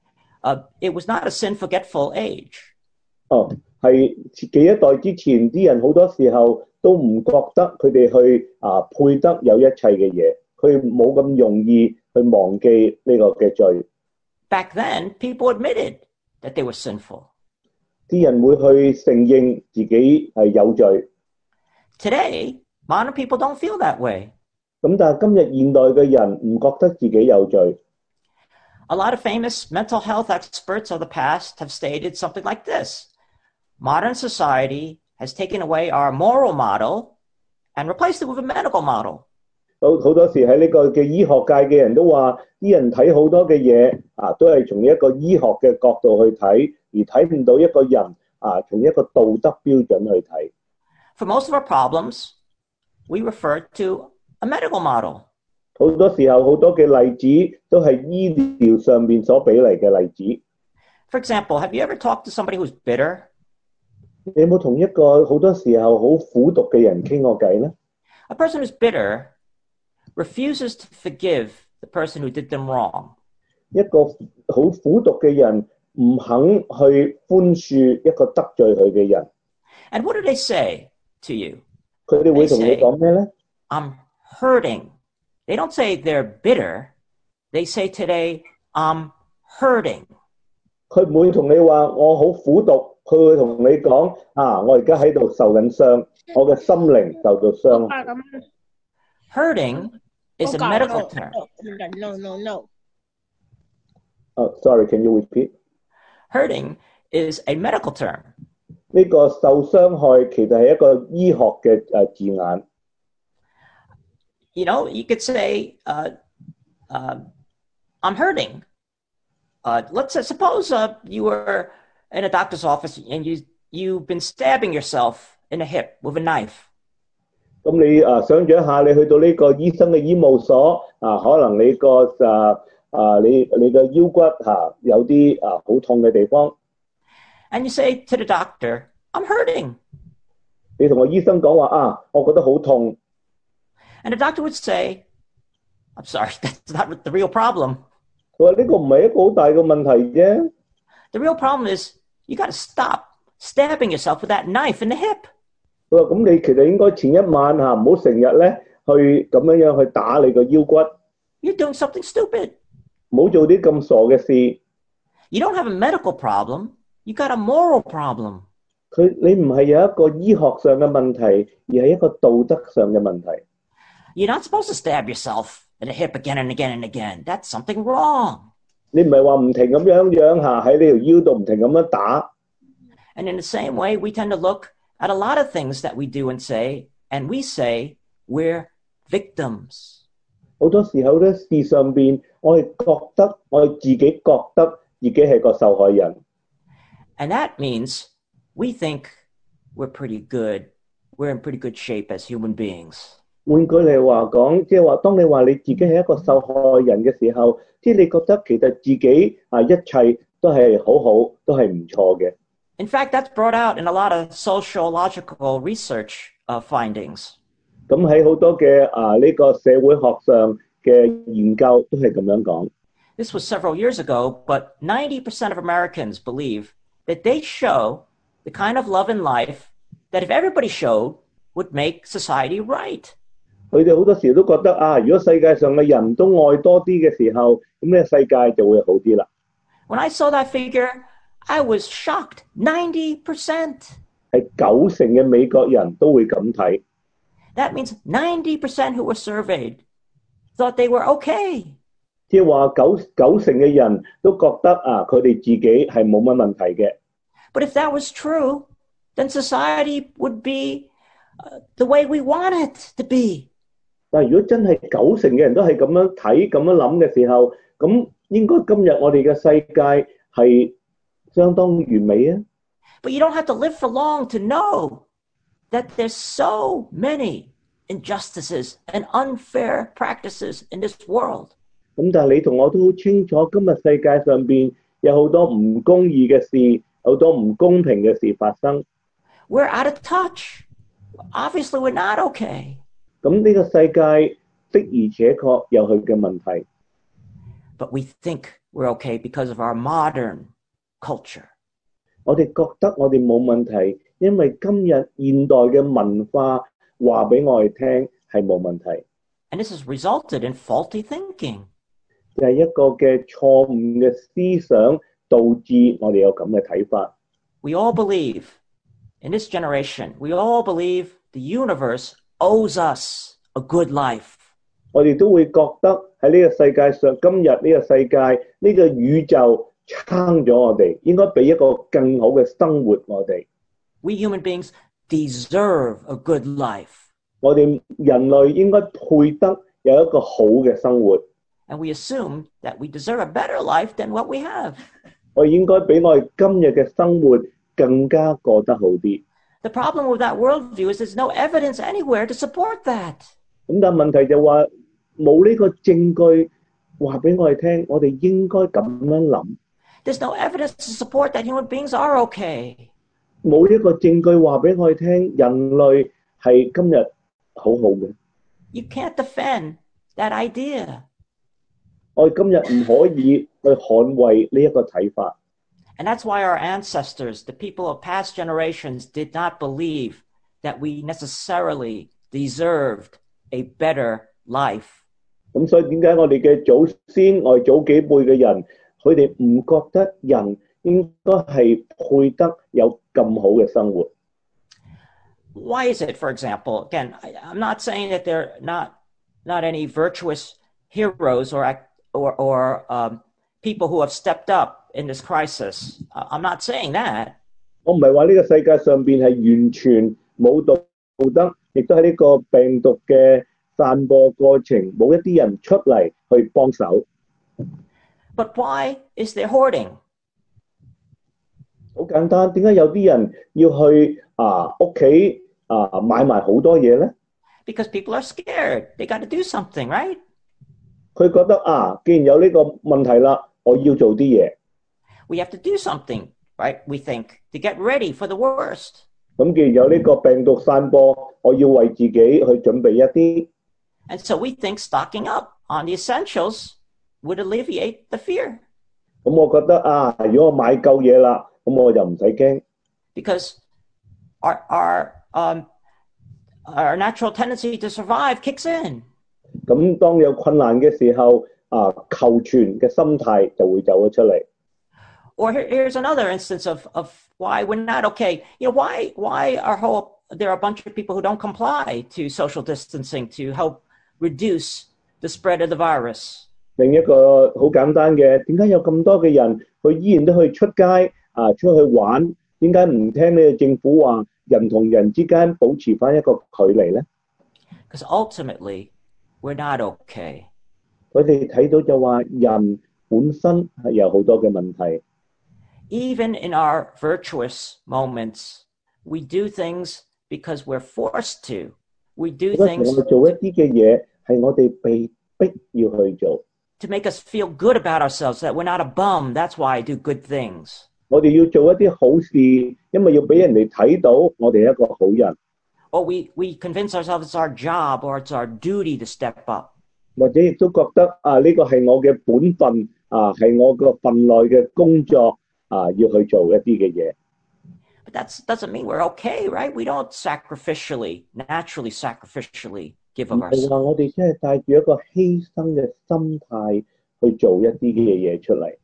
it was not a sin-forgetful age. 係幾一代之前啲人好多時候都唔覺得佢哋去配得有一切嘅嘢，佢冇咁容易去忘記呢個嘅罪。Back then, people admitted that they were sinful. 啲人會去承認自己係有罪。Today, modern people don't feel that way. 咁但係今日現代嘅人唔覺得自己有罪。A lot of famous mental health experts of the past have stated something like this. Modern society has taken away our moral model and replaced it with a medical model. 好多時喺呢個嘅醫學界嘅人都話，啲人睇好多嘅嘢都係從一個醫學嘅角度去睇，而睇唔到一個人從一個道德標準去睇。For most of our problems, we refer to a medical model. 好多時候好多嘅例子都係醫療上面所俾嚟嘅例子。For example, have you ever talked to somebody who's bitter? 你有冇同一個好多時候好苦毒嘅人傾過偈呢？ A person who's bitter refuses to forgive the person who did them wrong. 一個好苦毒嘅人唔肯去寬恕一個得罪佢嘅人。And what do they say to you? 佢哋會同你講咩呢？ I'm hurting. They don't say they're bitter. They say today, I'm hurting. 佢唔會同你話我好苦毒，佢會同你講我而家喺度受緊傷，我嘅心靈受到傷害。Hurting is a medical term. No. Oh, sorry, can you repeat? Hurting is a medical term. 呢個受傷害其實係一個醫學嘅字眼。You know, you could say, I'm hurting. Let's suppose you were in a doctor's office and you've been stabbing yourself in the hip with a knife. 咁你想像一下，你去到呢個醫生嘅醫務所可能你個你嘅腰骨有啲好痛嘅地方。And you say to the doctor, I'm hurting. 你同個醫生講話我覺得好痛。And the doctor would say, I'm sorry, that's not the real problem. 佢話呢個唔係一個好大嘅問題啫。The real problem is you got to stop stabbing yourself with that knife in the hip. 佢話咁你其實應該前一晚唔好成日咧去咁樣去打你個腰骨。You're doing something stupid. 唔好做啲咁傻嘅事。You don't have a medical problem. You got a moral problem. 你唔係有一個醫學上嘅問題，而係一個道德上嘅問題。You're not supposed to stab yourself in the hip again and again and again. That's something wrong. 你唔係話唔停咁樣喺你條腰度唔停咁樣打。And in the same way, we tend to look at a lot of things that we do and say, and we say we're victims. 好多時候咧，事上邊我哋自己覺得自己係個受害人。And that means we think we're pretty good. We're in pretty good shape as human beings. 換句嚟話講，即係話當你話你自己係一個受害人嘅時候，即係你覺得其實自己一切都係好好，都係唔錯嘅。 In fact, that's brought out in a lot of sociological research findings. 咁喺好多嘅呢個社會學上嘅研究都係咁樣講。 This was several years ago, but 90% of Americans believe that they show the kind of love in life that if everybody showed would make society right. 佢哋好多時都覺得如果世界上嘅人都愛多啲嘅時候，咁呢個世界就會好啲啦。 When I saw that figure, I was shocked. 90%. 係90%嘅美國人都會咁睇。 That means 90% who were surveyed thought they were okay. 即係話九成嘅人都覺得佢哋自己係冇乜問題嘅。 But if that was true, then society would be the way we want it to be. 但係如果真係90%嘅人都係咁樣睇、咁樣諗嘅時候，咁應該今日我哋嘅世界係相當完美啊。 But you don't have to live for long to know that there's so many injustices and unfair practices in this world. 咁但係你同我都好清楚，今日世界上邊有好多唔公義嘅事，好多唔公平嘅事發生。 We're out of touch. Obviously, we're not okay. 咁呢個世界的而且確有佢嘅問題。 But we think we're okay because of our modern culture. 我哋覺得我哋冇問題，因為今日現代嘅文化話俾我哋聽係冇問題。 And this has resulted in faulty thinking. 就係一個嘅錯誤嘅思想，導致我哋有咁嘅睇法。 We all believe, in this generation, we all believe the universe owes us a good life. 我哋都會覺得喺呢個世界上，今日呢個世界呢個宇宙撐咗我哋，應該俾一個更好嘅生活我哋。 We human beings deserve a good life. 我哋人類應該配得有一個好嘅生活。 And we assume that we deserve a better life than what we have. 我應該比我哋今日嘅生活更加過得好啲。 The problem with that worldview is there's no evidence anywhere to support that. 咁但係問題就話冇呢個證據話俾我哋聽，我哋應該咁樣諗。 There's no evidence to support that human beings are okay. 冇一個證據話俾我哋聽，人類係今日好好嘅。 You can't defend that idea. 我哋今日唔可以去捍衛呢一個睇法。 And that's why our ancestors, the people of past generations, did not believe that we necessarily deserved a better life. 咁所以點解我哋嘅祖先，我哋早幾輩嘅人，佢哋唔覺得人應該係配得有咁好嘅生活？ Why is it, for example, again, I'm not saying that there are not any virtuous heroes or people who have stepped up in this crisis. I'm not saying that. 我唔係話呢個世界上邊係完全冇道德，亦都喺呢個病毒嘅散播過程，冇一啲人出嚟去幫手。 But why is there hoarding? 好簡單，點解有啲人要去屋企買埋好多嘢咧？ Because people are scared. They got to do something, right? 佢覺得既然有呢個問題啦，我要做啲嘢。 We have to do something, right? We think to get ready for the worst. 咁既然有呢個病毒散播，我要為自己去準備一啲。 And so we think stocking up on the essentials would alleviate the fear. 咁我覺得如果我買夠嘢啦，咁我就唔使驚。 Because our natural tendency to survive kicks in. 咁當有困難嘅時候，求存嘅心態就會走咗出嚟。 Or here's another instance of why we're not okay. You know, why there are a bunch of people who don't comply to social distancing to help reduce the spread of the virus. 另一個好簡單嘅，點解有咁多嘅人佢依然都去出街出去玩？點解唔聽呢個政府話人同人之間保持返一個距離咧？ Because ultimately, we're not okay. 佢哋睇到就話人本身係有好多嘅問題。 Even in our virtuous moments, we do things because we're forced to. We do 好多時我 things 哋做一啲嘅嘢係我哋被逼要去做， to make us feel good about ourselves, that we're not a bum. That's why I do good things. 我哋要做一啲好事，因為要俾人哋睇到我哋係一個好人， Or we convince ourselves it's our job or it's our duty to step up. 或者亦都覺得呢個係我嘅本分係我個份內嘅工作要去做一啲嘅嘢。 But that doesn't mean we're okay, right? We don't naturally sacrificially give 唔 of 係 ourselves. 話我哋真係帶住一個犧牲嘅心態去做一啲嘅嘢出嚟。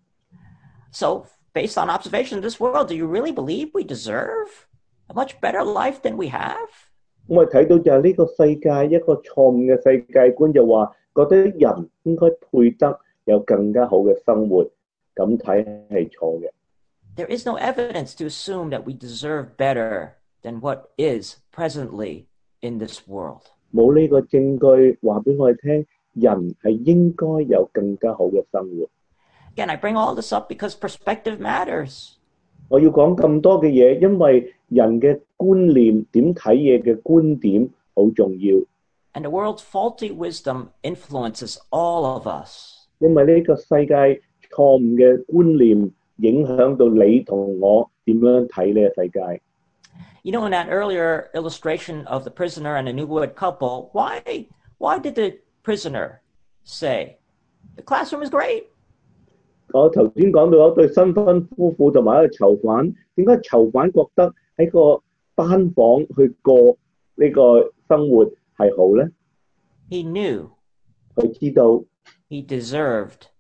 So, based on observation of this world, do you really believe we deserve a much better life than we have? 我哋睇到就係呢個世界一個錯誤嘅世界觀，就話覺得人應該配得有更加好嘅生活，咁睇係錯嘅。 There is no evidence to assume that we deserve better than what is presently in this world. 冇呢個證據話俾我哋聽，人係應該有更加好嘅生活。 Again, I bring all this up because perspective matters. 我要講咁多嘅嘢，因為人嘅觀念點睇嘢嘅觀點好重要。 And the world's faulty wisdom influences all of us. 因為呢個世界錯誤嘅觀念影響到你同我點樣睇呢個世界。 You know, in that earlier illustration of the prisoner and the newlywed couple, why did the prisoner say, the classroom is great? 我頭先講到一對新婚夫婦同埋一個囚犯，點解囚犯覺得喺個班房去過呢個生活係好呢？ He knew 佢知道， he deserved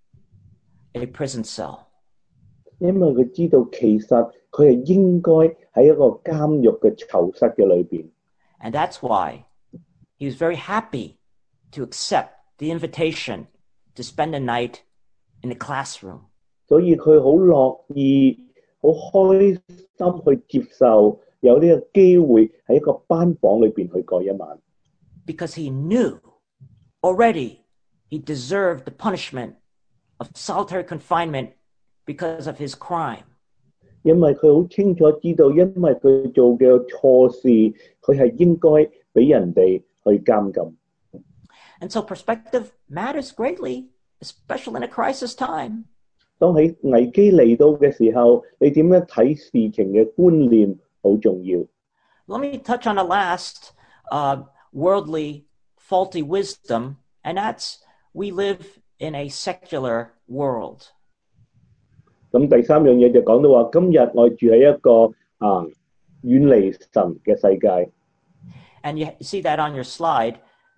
a prison cell. 因為佢知道其實佢係應該喺一個監獄嘅囚室嘅裏邊。 And that's why he was very happy to accept the invitation to spend a night in the classroom. 所以佢好樂意、好開心去接受有呢個機會喺一個班房裏邊去過一晚。 Because he knew already he deserved the punishment of solitary confinement because of his crime. 因為佢好清楚知道，因為佢做嘅錯事，佢係應該俾人哋去監禁。 And so perspective matters greatly, especially in a crisis time. 當喺危機嚟到嘅時候，你點樣睇事情嘅觀念好重要。 Let me touch on the last worldly faulty wisdom, and that's we live in a secular world. 咁第三樣嘢就講到話，今日我住喺一個遠離神嘅世界。 And you see that on your slide.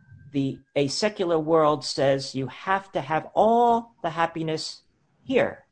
A secular world says you have to have all the happiness here.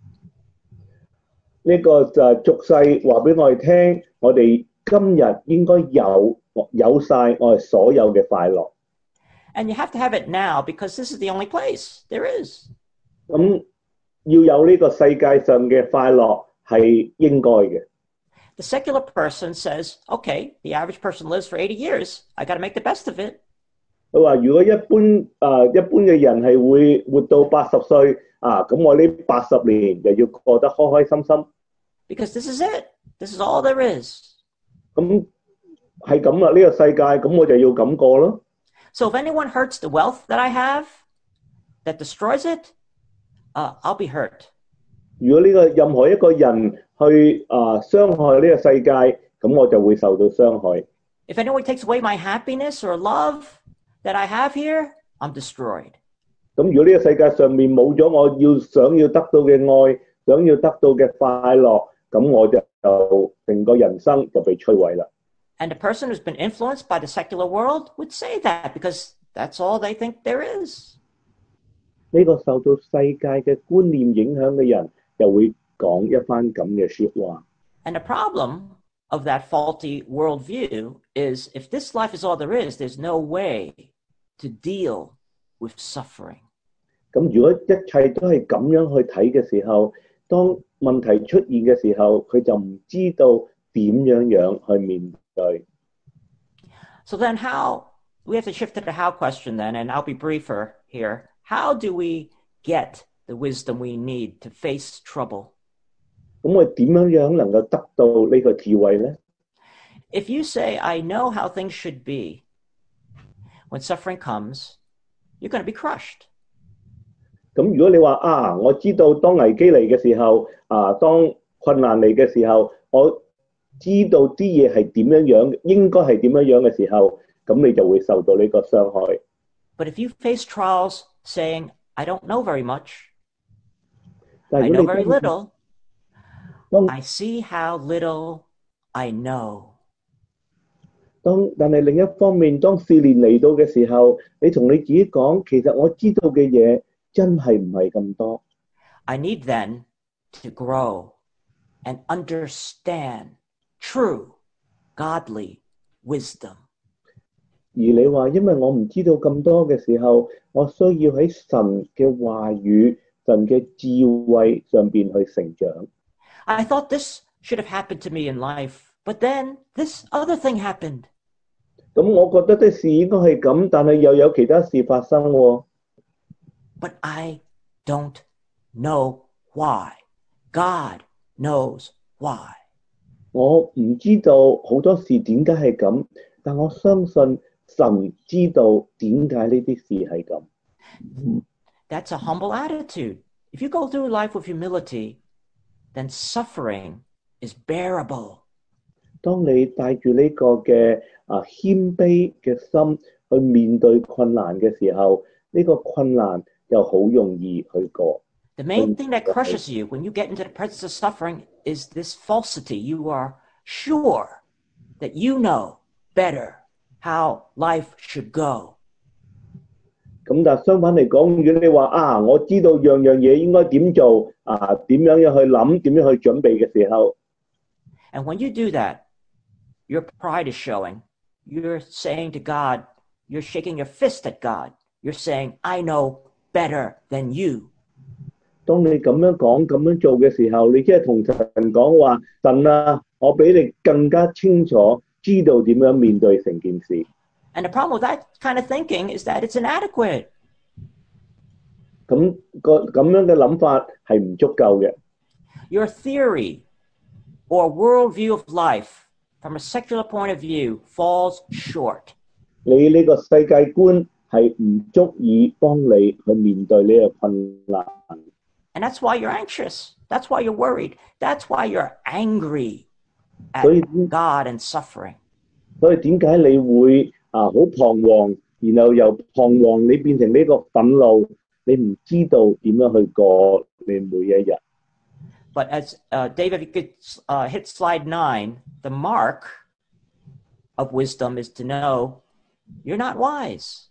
呢個就係俗世話俾我哋聽，我哋今日應該有晒我哋所有嘅快樂。 And you have to have it now because this is the only place there is. 咁要有呢個世界上嘅快樂係應該嘅。 The secular person says, okay, the average person lives for 80 years. I got to make the best of it. 佢話：如果一般嘅人係會活到80歲咁我呢80年就要過得開開心心。 Because this is it. This is all there is. 咁係咁啦，呢個世界咁我就要咁過咯。 So if anyone hurts the wealth that I have, that destroys it, I'll be hurt. 如果任何一個人去傷害呢個世界，咁我就會受到傷害。 If anyone takes away my happiness or love that I have here, I'm destroyed. 咁如果呢個世界上面冇咗我想要得到嘅愛，想要得到嘅快樂，咁我就成個人生就被摧毀啦。 And the person who's been influenced by the secular world would say that because that's all they think there is. 呢個受到世界嘅觀念影響嘅人，就會講一番咁嘅説話。 And the problem of that faulty worldview is if this life is all there is, there's no way to deal with suffering. 咁如果一切都係咁樣去睇嘅時候，當問題出現嘅時候，佢就唔知道點樣去面對。 So then we have to shift to the how question then, and I'll be briefer here. How do we get the wisdom we need to face trouble? 咁我點樣能夠得到呢個智慧呢？ If you say, I know how things should be, When suffering comes, you're going to be crushed. 咁如果你話我知道當危機嚟嘅時候，當困難嚟嘅時候，我知道啲嘢係點樣樣，應該係點樣樣嘅時候，咁你就會受到呢個傷害。 But if you face trials saying, I don't know very much, 但 I 係 know 如果 very 你 little, 當 I see how little I know. 但係另一方面，當試煉嚟到嘅時候，你同你自己講，其實我知道嘅嘢真係唔係咁多。 I need then to grow and understand true godly wisdom. 而你話，因為我唔知道咁多嘅時候，我需要喺神嘅話語、神嘅智慧上邊去成長。 I thought this should have happened to me in life, but then this other thing happened. 咁我覺得啲事應該係咁，但係又有其他事發生喎。 But I don't know why. God knows why. 我唔知道好多事點解係咁，但我相信神知道點解呢啲事係咁。 That's a humble attitude. If you go through life with humility, then suffering is bearable. 當你帶住呢個嘅謙卑嘅心去面對困難嘅時候，呢個困難就好容易去過。 The main thing that crushes you when you get into the presence of suffering is this falsity. You are sure that you know better how life should go. 咁但係相反嚟講，如果你話我知道樣樣嘢應該點做點樣樣去諗，點樣去準備嘅時候， And when you do that, your pride is showing. You're saying to God, you're shaking your fist at God. You're saying, I know better than you. 當你咁樣講、咁樣做嘅時候，你即係同神講話，神啊，我比你更加清楚知道點樣面對成件事。 And the problem with that kind of thinking is that it's inadequate. 咁樣嘅諗法係唔足夠嘅。 Your theory or worldview of life from a secular point of view falls short. 你呢個世界觀係唔足以幫你去面對呢個困難。 And that's why you're anxious. That's why you're worried. That's why you're angry at 所以 God and suffering. 所以點解你會好彷徨，然後由彷徨你變成呢個憤怒，你唔知道點樣去過你每一日。 But as David, if you could hit slide 9, the mark of wisdom is to know you're not wise.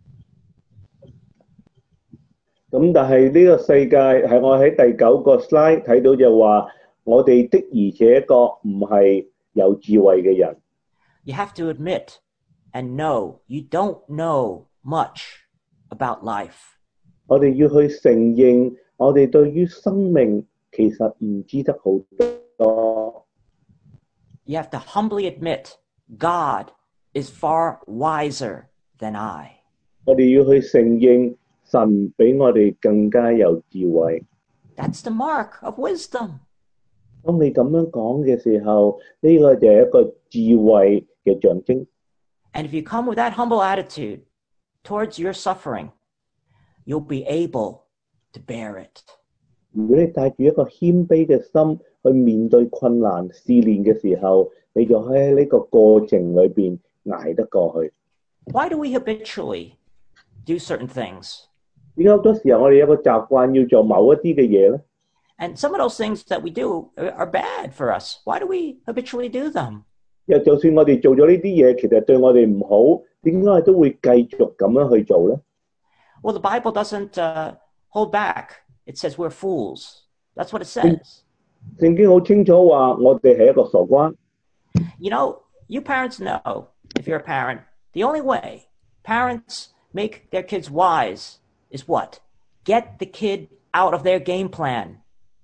咁但係呢個世界係我喺第9個 slide 睇到就話，我哋的而且確唔係有智慧嘅人。 You have to admit and know you don't know much about life. 我哋要去承認，我哋對於生命其實唔知得好多。 You have to humbly admit God is far wiser than I. 我哋要去承認神比我哋更加有智慧。 That's the mark of wisdom. 當你咁樣講嘅時候，呢個就係一個智慧嘅象徵。 And if you come with that humble attitude towards your suffering, you'll be able to bear it. 如果你帶住一個謙卑嘅心去面對困難試煉嘅時候，你就喺呢個過程裏邊捱得過去。 Why do we habitually do certain things? 點解好多時候我哋有個習慣要做某一啲嘅嘢咧？ And some of those things that we do are bad for us. Why do we habitually do them? 又就算我哋做咗呢啲嘢，其實對我哋唔好，點解都會繼續咁樣去做咧？ Well, the Bible doesn't hold back. It says we're fools. That's what it says. 聖經好清楚話，我哋係一個傻瓜。 You know, you parents know, if you're a parent, the only way parents make their kids wise is what? Get the kid out of their game plan.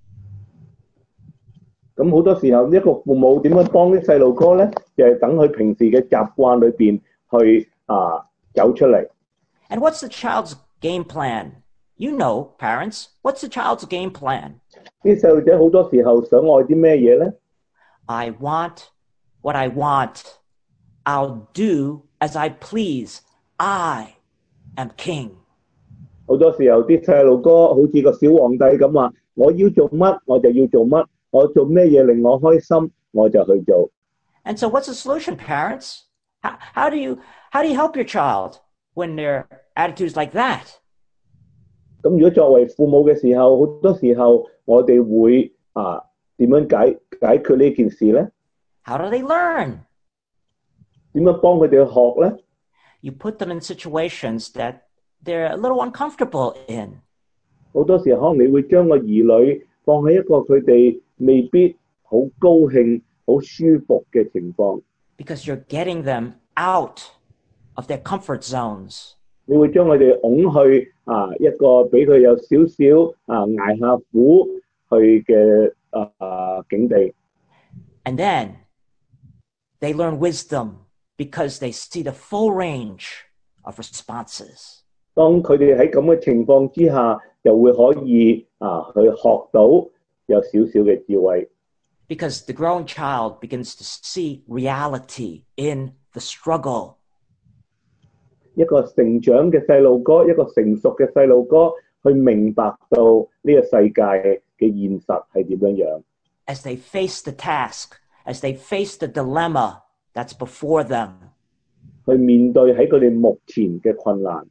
咁好多時候，一個父母點樣幫啲細路哥咧？就係等佢平時嘅習慣裏邊去走出嚟。 And what's the child's game plan? You know, parents, what's the child's game plan? 啲細路仔好多時候想愛啲咩嘢咧？ I want what I want. I'll do as I please. I am king. 好多時候啲細路哥好似個小皇帝咁話，我要做乜我就要做乜，我做咩嘢令我開心我就去做。 And so what's the solution, parents? How do you help your child when their attitudes like that? 咁如果作為父母嘅時候，好多時候我哋會點樣解決呢件事咧？ How do they learn? 點樣幫佢哋去學咧？ You put them in situations that they're a little uncomfortable in. 好多時候可能你會將個兒女放喺一個佢哋未必好高興、好舒服嘅情況。 Because you're getting them out of their comfort zones. 你會將佢哋拱去一個俾佢有少少捱下苦去嘅境地。 And then they learn wisdom because they see the full range of responses. 當佢哋喺咁嘅情況之下，就會可以去學到有少少嘅智慧。 Because the growing child begins to see reality in the struggle. 一個成長嘅細路哥，一個成熟嘅細路哥，去明白到呢個世界嘅現實係點樣樣。 As they face the task, as they face the dilemma that's before them. 去面對喺佢哋目前嘅困難。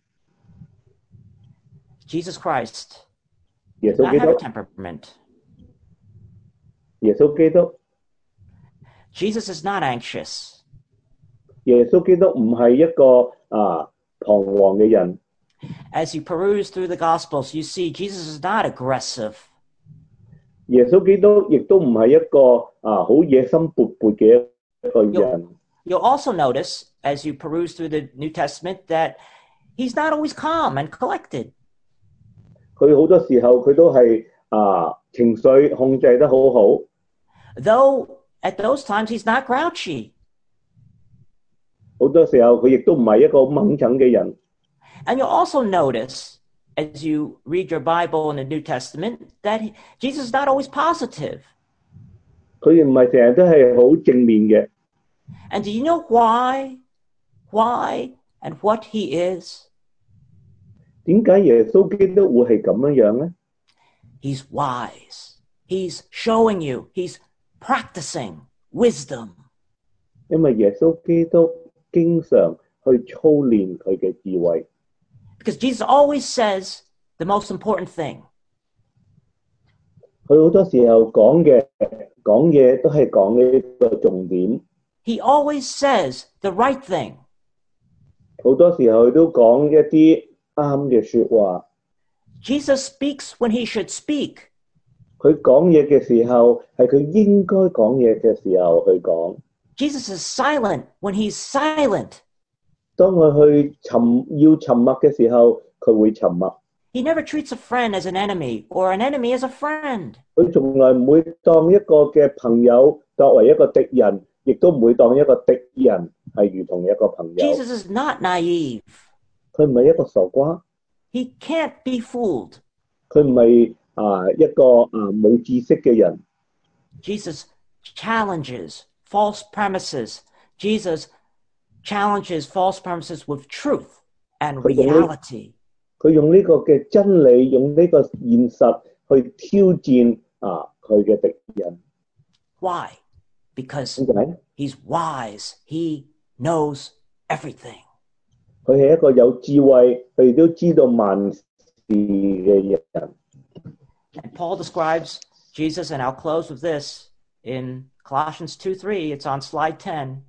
Jesus Christ 耶 did 穌 not 基 have a 督， temperament. 耶穌基督， Jesus is not anxious. 耶穌基督唔係一個彷徨嘅人。 As you peruse through the Gospels, you see Jesus is not aggressive. 耶穌基督亦都唔係一個好野心勃勃嘅一個人。 You'll also notice, as you peruse through the New Testament, that he's not always calm and collected. 佢好多時候佢都係情緒控制得好好。 Though at those times he's not grouchy. 好多時候佢亦都唔係一個猛憎嘅人。 And you'll also notice, as you read your Bible in the New Testament, that Jesus is not always positive. 佢唔係成日都係好正面嘅。 And do you know why and what he is? 點解耶穌基督會係咁樣咧？ He's wise. He's showing you. He's practicing wisdom. 因為耶穌基督經常去操練佢嘅智慧。 Because Jesus always says the most important thing. 佢好多時候講嘢都係講呢個重點。 He always says the right thing. 好多時候佢都講一啲啱嘅説話。 Jesus speaks when he should speak. 佢講嘢嘅時候係佢應該講嘢嘅時候去講。 Jesus is silent when he's silent. 當佢去要沉默嘅時候，佢會沉默。 He never treats a friend as an enemy or an enemy as a friend. 佢從來唔會當一個嘅朋友作為一個敵人，亦都唔會當一個敵人係如同一個朋友。 Jesus is not naive. 佢唔係一個傻瓜。 He can't be fooled. 佢唔係一個冇知識嘅人。 Jesus challenges false premises. Jesus challenges false premises with truth and reality. 佢用呢個嘅真理，用呢個現實去挑戰佢嘅敵人。 Why? Because 點解？ he's wise. He knows everything. 佢係一個有智慧，佢亦都知道萬事嘅人。 And Paul describes Jesus, and I'll close with this in Colossians 2:3. It's on slide 10.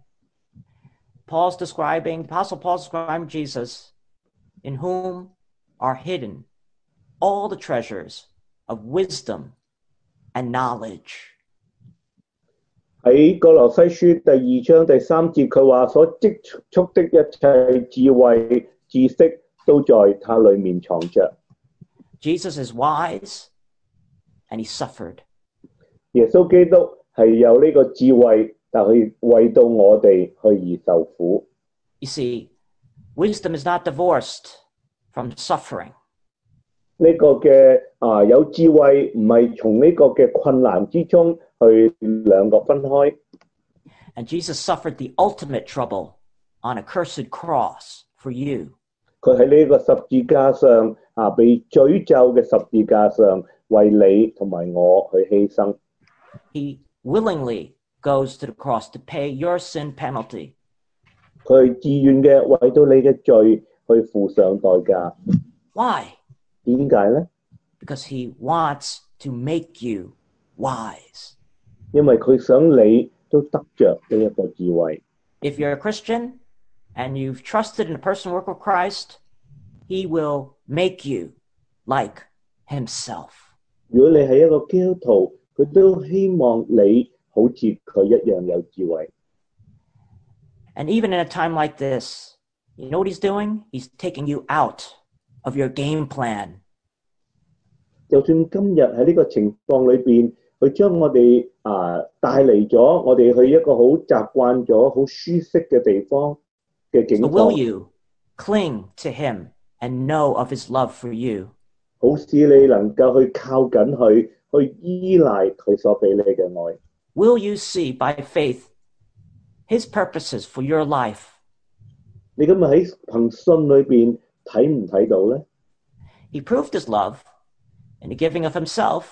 Apostle Paul's describing Jesus, in whom are hidden all the treasures of wisdom and knowledge. 喺哥羅西書第2章第3節，佢話所積蓄的一切智慧知識都在他裡面藏着。 Jesus is wise, and he suffered. 耶穌基督係有呢個智慧，但佢為到我哋去而受苦。 You see, wisdom is not divorced from suffering. 呢個嘅有智慧唔係從呢個嘅困難之中去兩個分開。 And Jesus suffered the ultimate trouble on a cursed cross for you. 佢喺呢個十字架上被詛咒嘅十字架上，為你同埋我去犧牲。 He willingly goes to the cross to pay your sin penalty. 佢自願嘅為到你嘅罪去付上代價。 Why? 點解呢？ Because he wants to make you wise. 因為佢想你都得着呢一個智慧。 If you're a Christian and you've trusted in the personal work of Christ, he will make you like himself. 如果你係一個基督徒，佢都希望你好似佢一樣有智慧。 And even in a time like this, you know what he's doing? He's taking you out of your game plan. 就算今日喺呢個情況裏邊，佢將我哋帶嚟咗我哋去一個好習慣咗、好舒適嘅地方嘅境 So will 況， you cling to him and know of his love for you? 好使你能夠去靠緊佢，去依賴佢所俾你嘅愛。 Will you see by faith his purposes for your life? 你今日喺憑信裏邊睇唔睇到呢？ He proved his love in the giving of himself.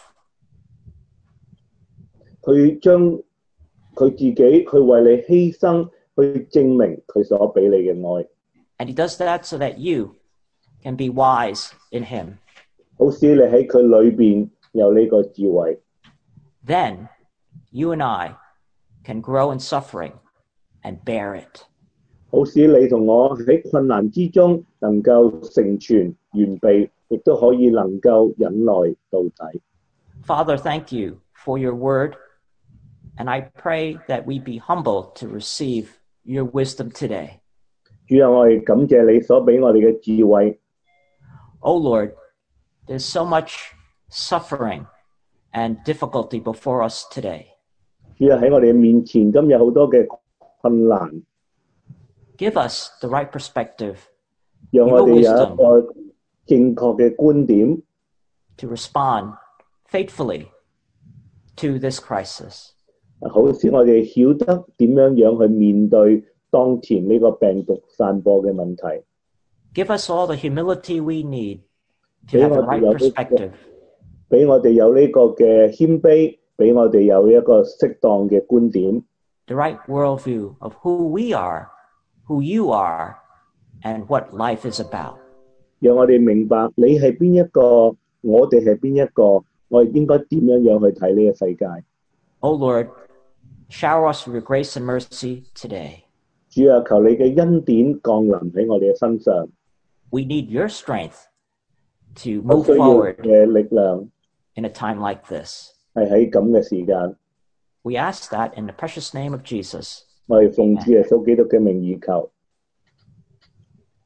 佢將佢自己，佢為你犧牲，去證明佢所俾你嘅愛。 And he does that so that you can be wise in him. 好使你喺佢裏邊有呢個智慧。 Then you and I can grow in suffering and bear it. 好使你同我喺困難之中能夠成全完備，亦都可以能夠忍耐到底。 Father, thank you for your word. And I pray that we be humble to receive your wisdom today. 主啊，我哋感謝你所俾我哋嘅智慧。 Oh Lord, there's so much suffering and difficulty before us today. 主啊，喺我哋面前今日好多嘅困難， Give us the right perspective 讓我哋有一個正確嘅觀點， to respond faithfully to this crisis. 好使我哋曉得點樣去面對當前呢個病毒散播嘅問題。 Give us all the humility we need to have the right perspective. 俾我哋有呢個嘅謙卑，俾我哋有一個適當嘅觀點， The right worldview of who we are, who you are, and what life is about. 讓我哋明白你係邊一個，我哋係邊一個，我哋應該點樣去睇呢個世界。 Oh Lord, shower us with your grace and mercy today. 主啊，求你嘅恩典降臨喺我哋嘅身上， We need your strength to 我 move 需要 forward 嘅力量 in a time like this. 係喺咁嘅時間。 We ask that in the precious name of Jesus. 我哋奉主耶穌基督嘅名義求。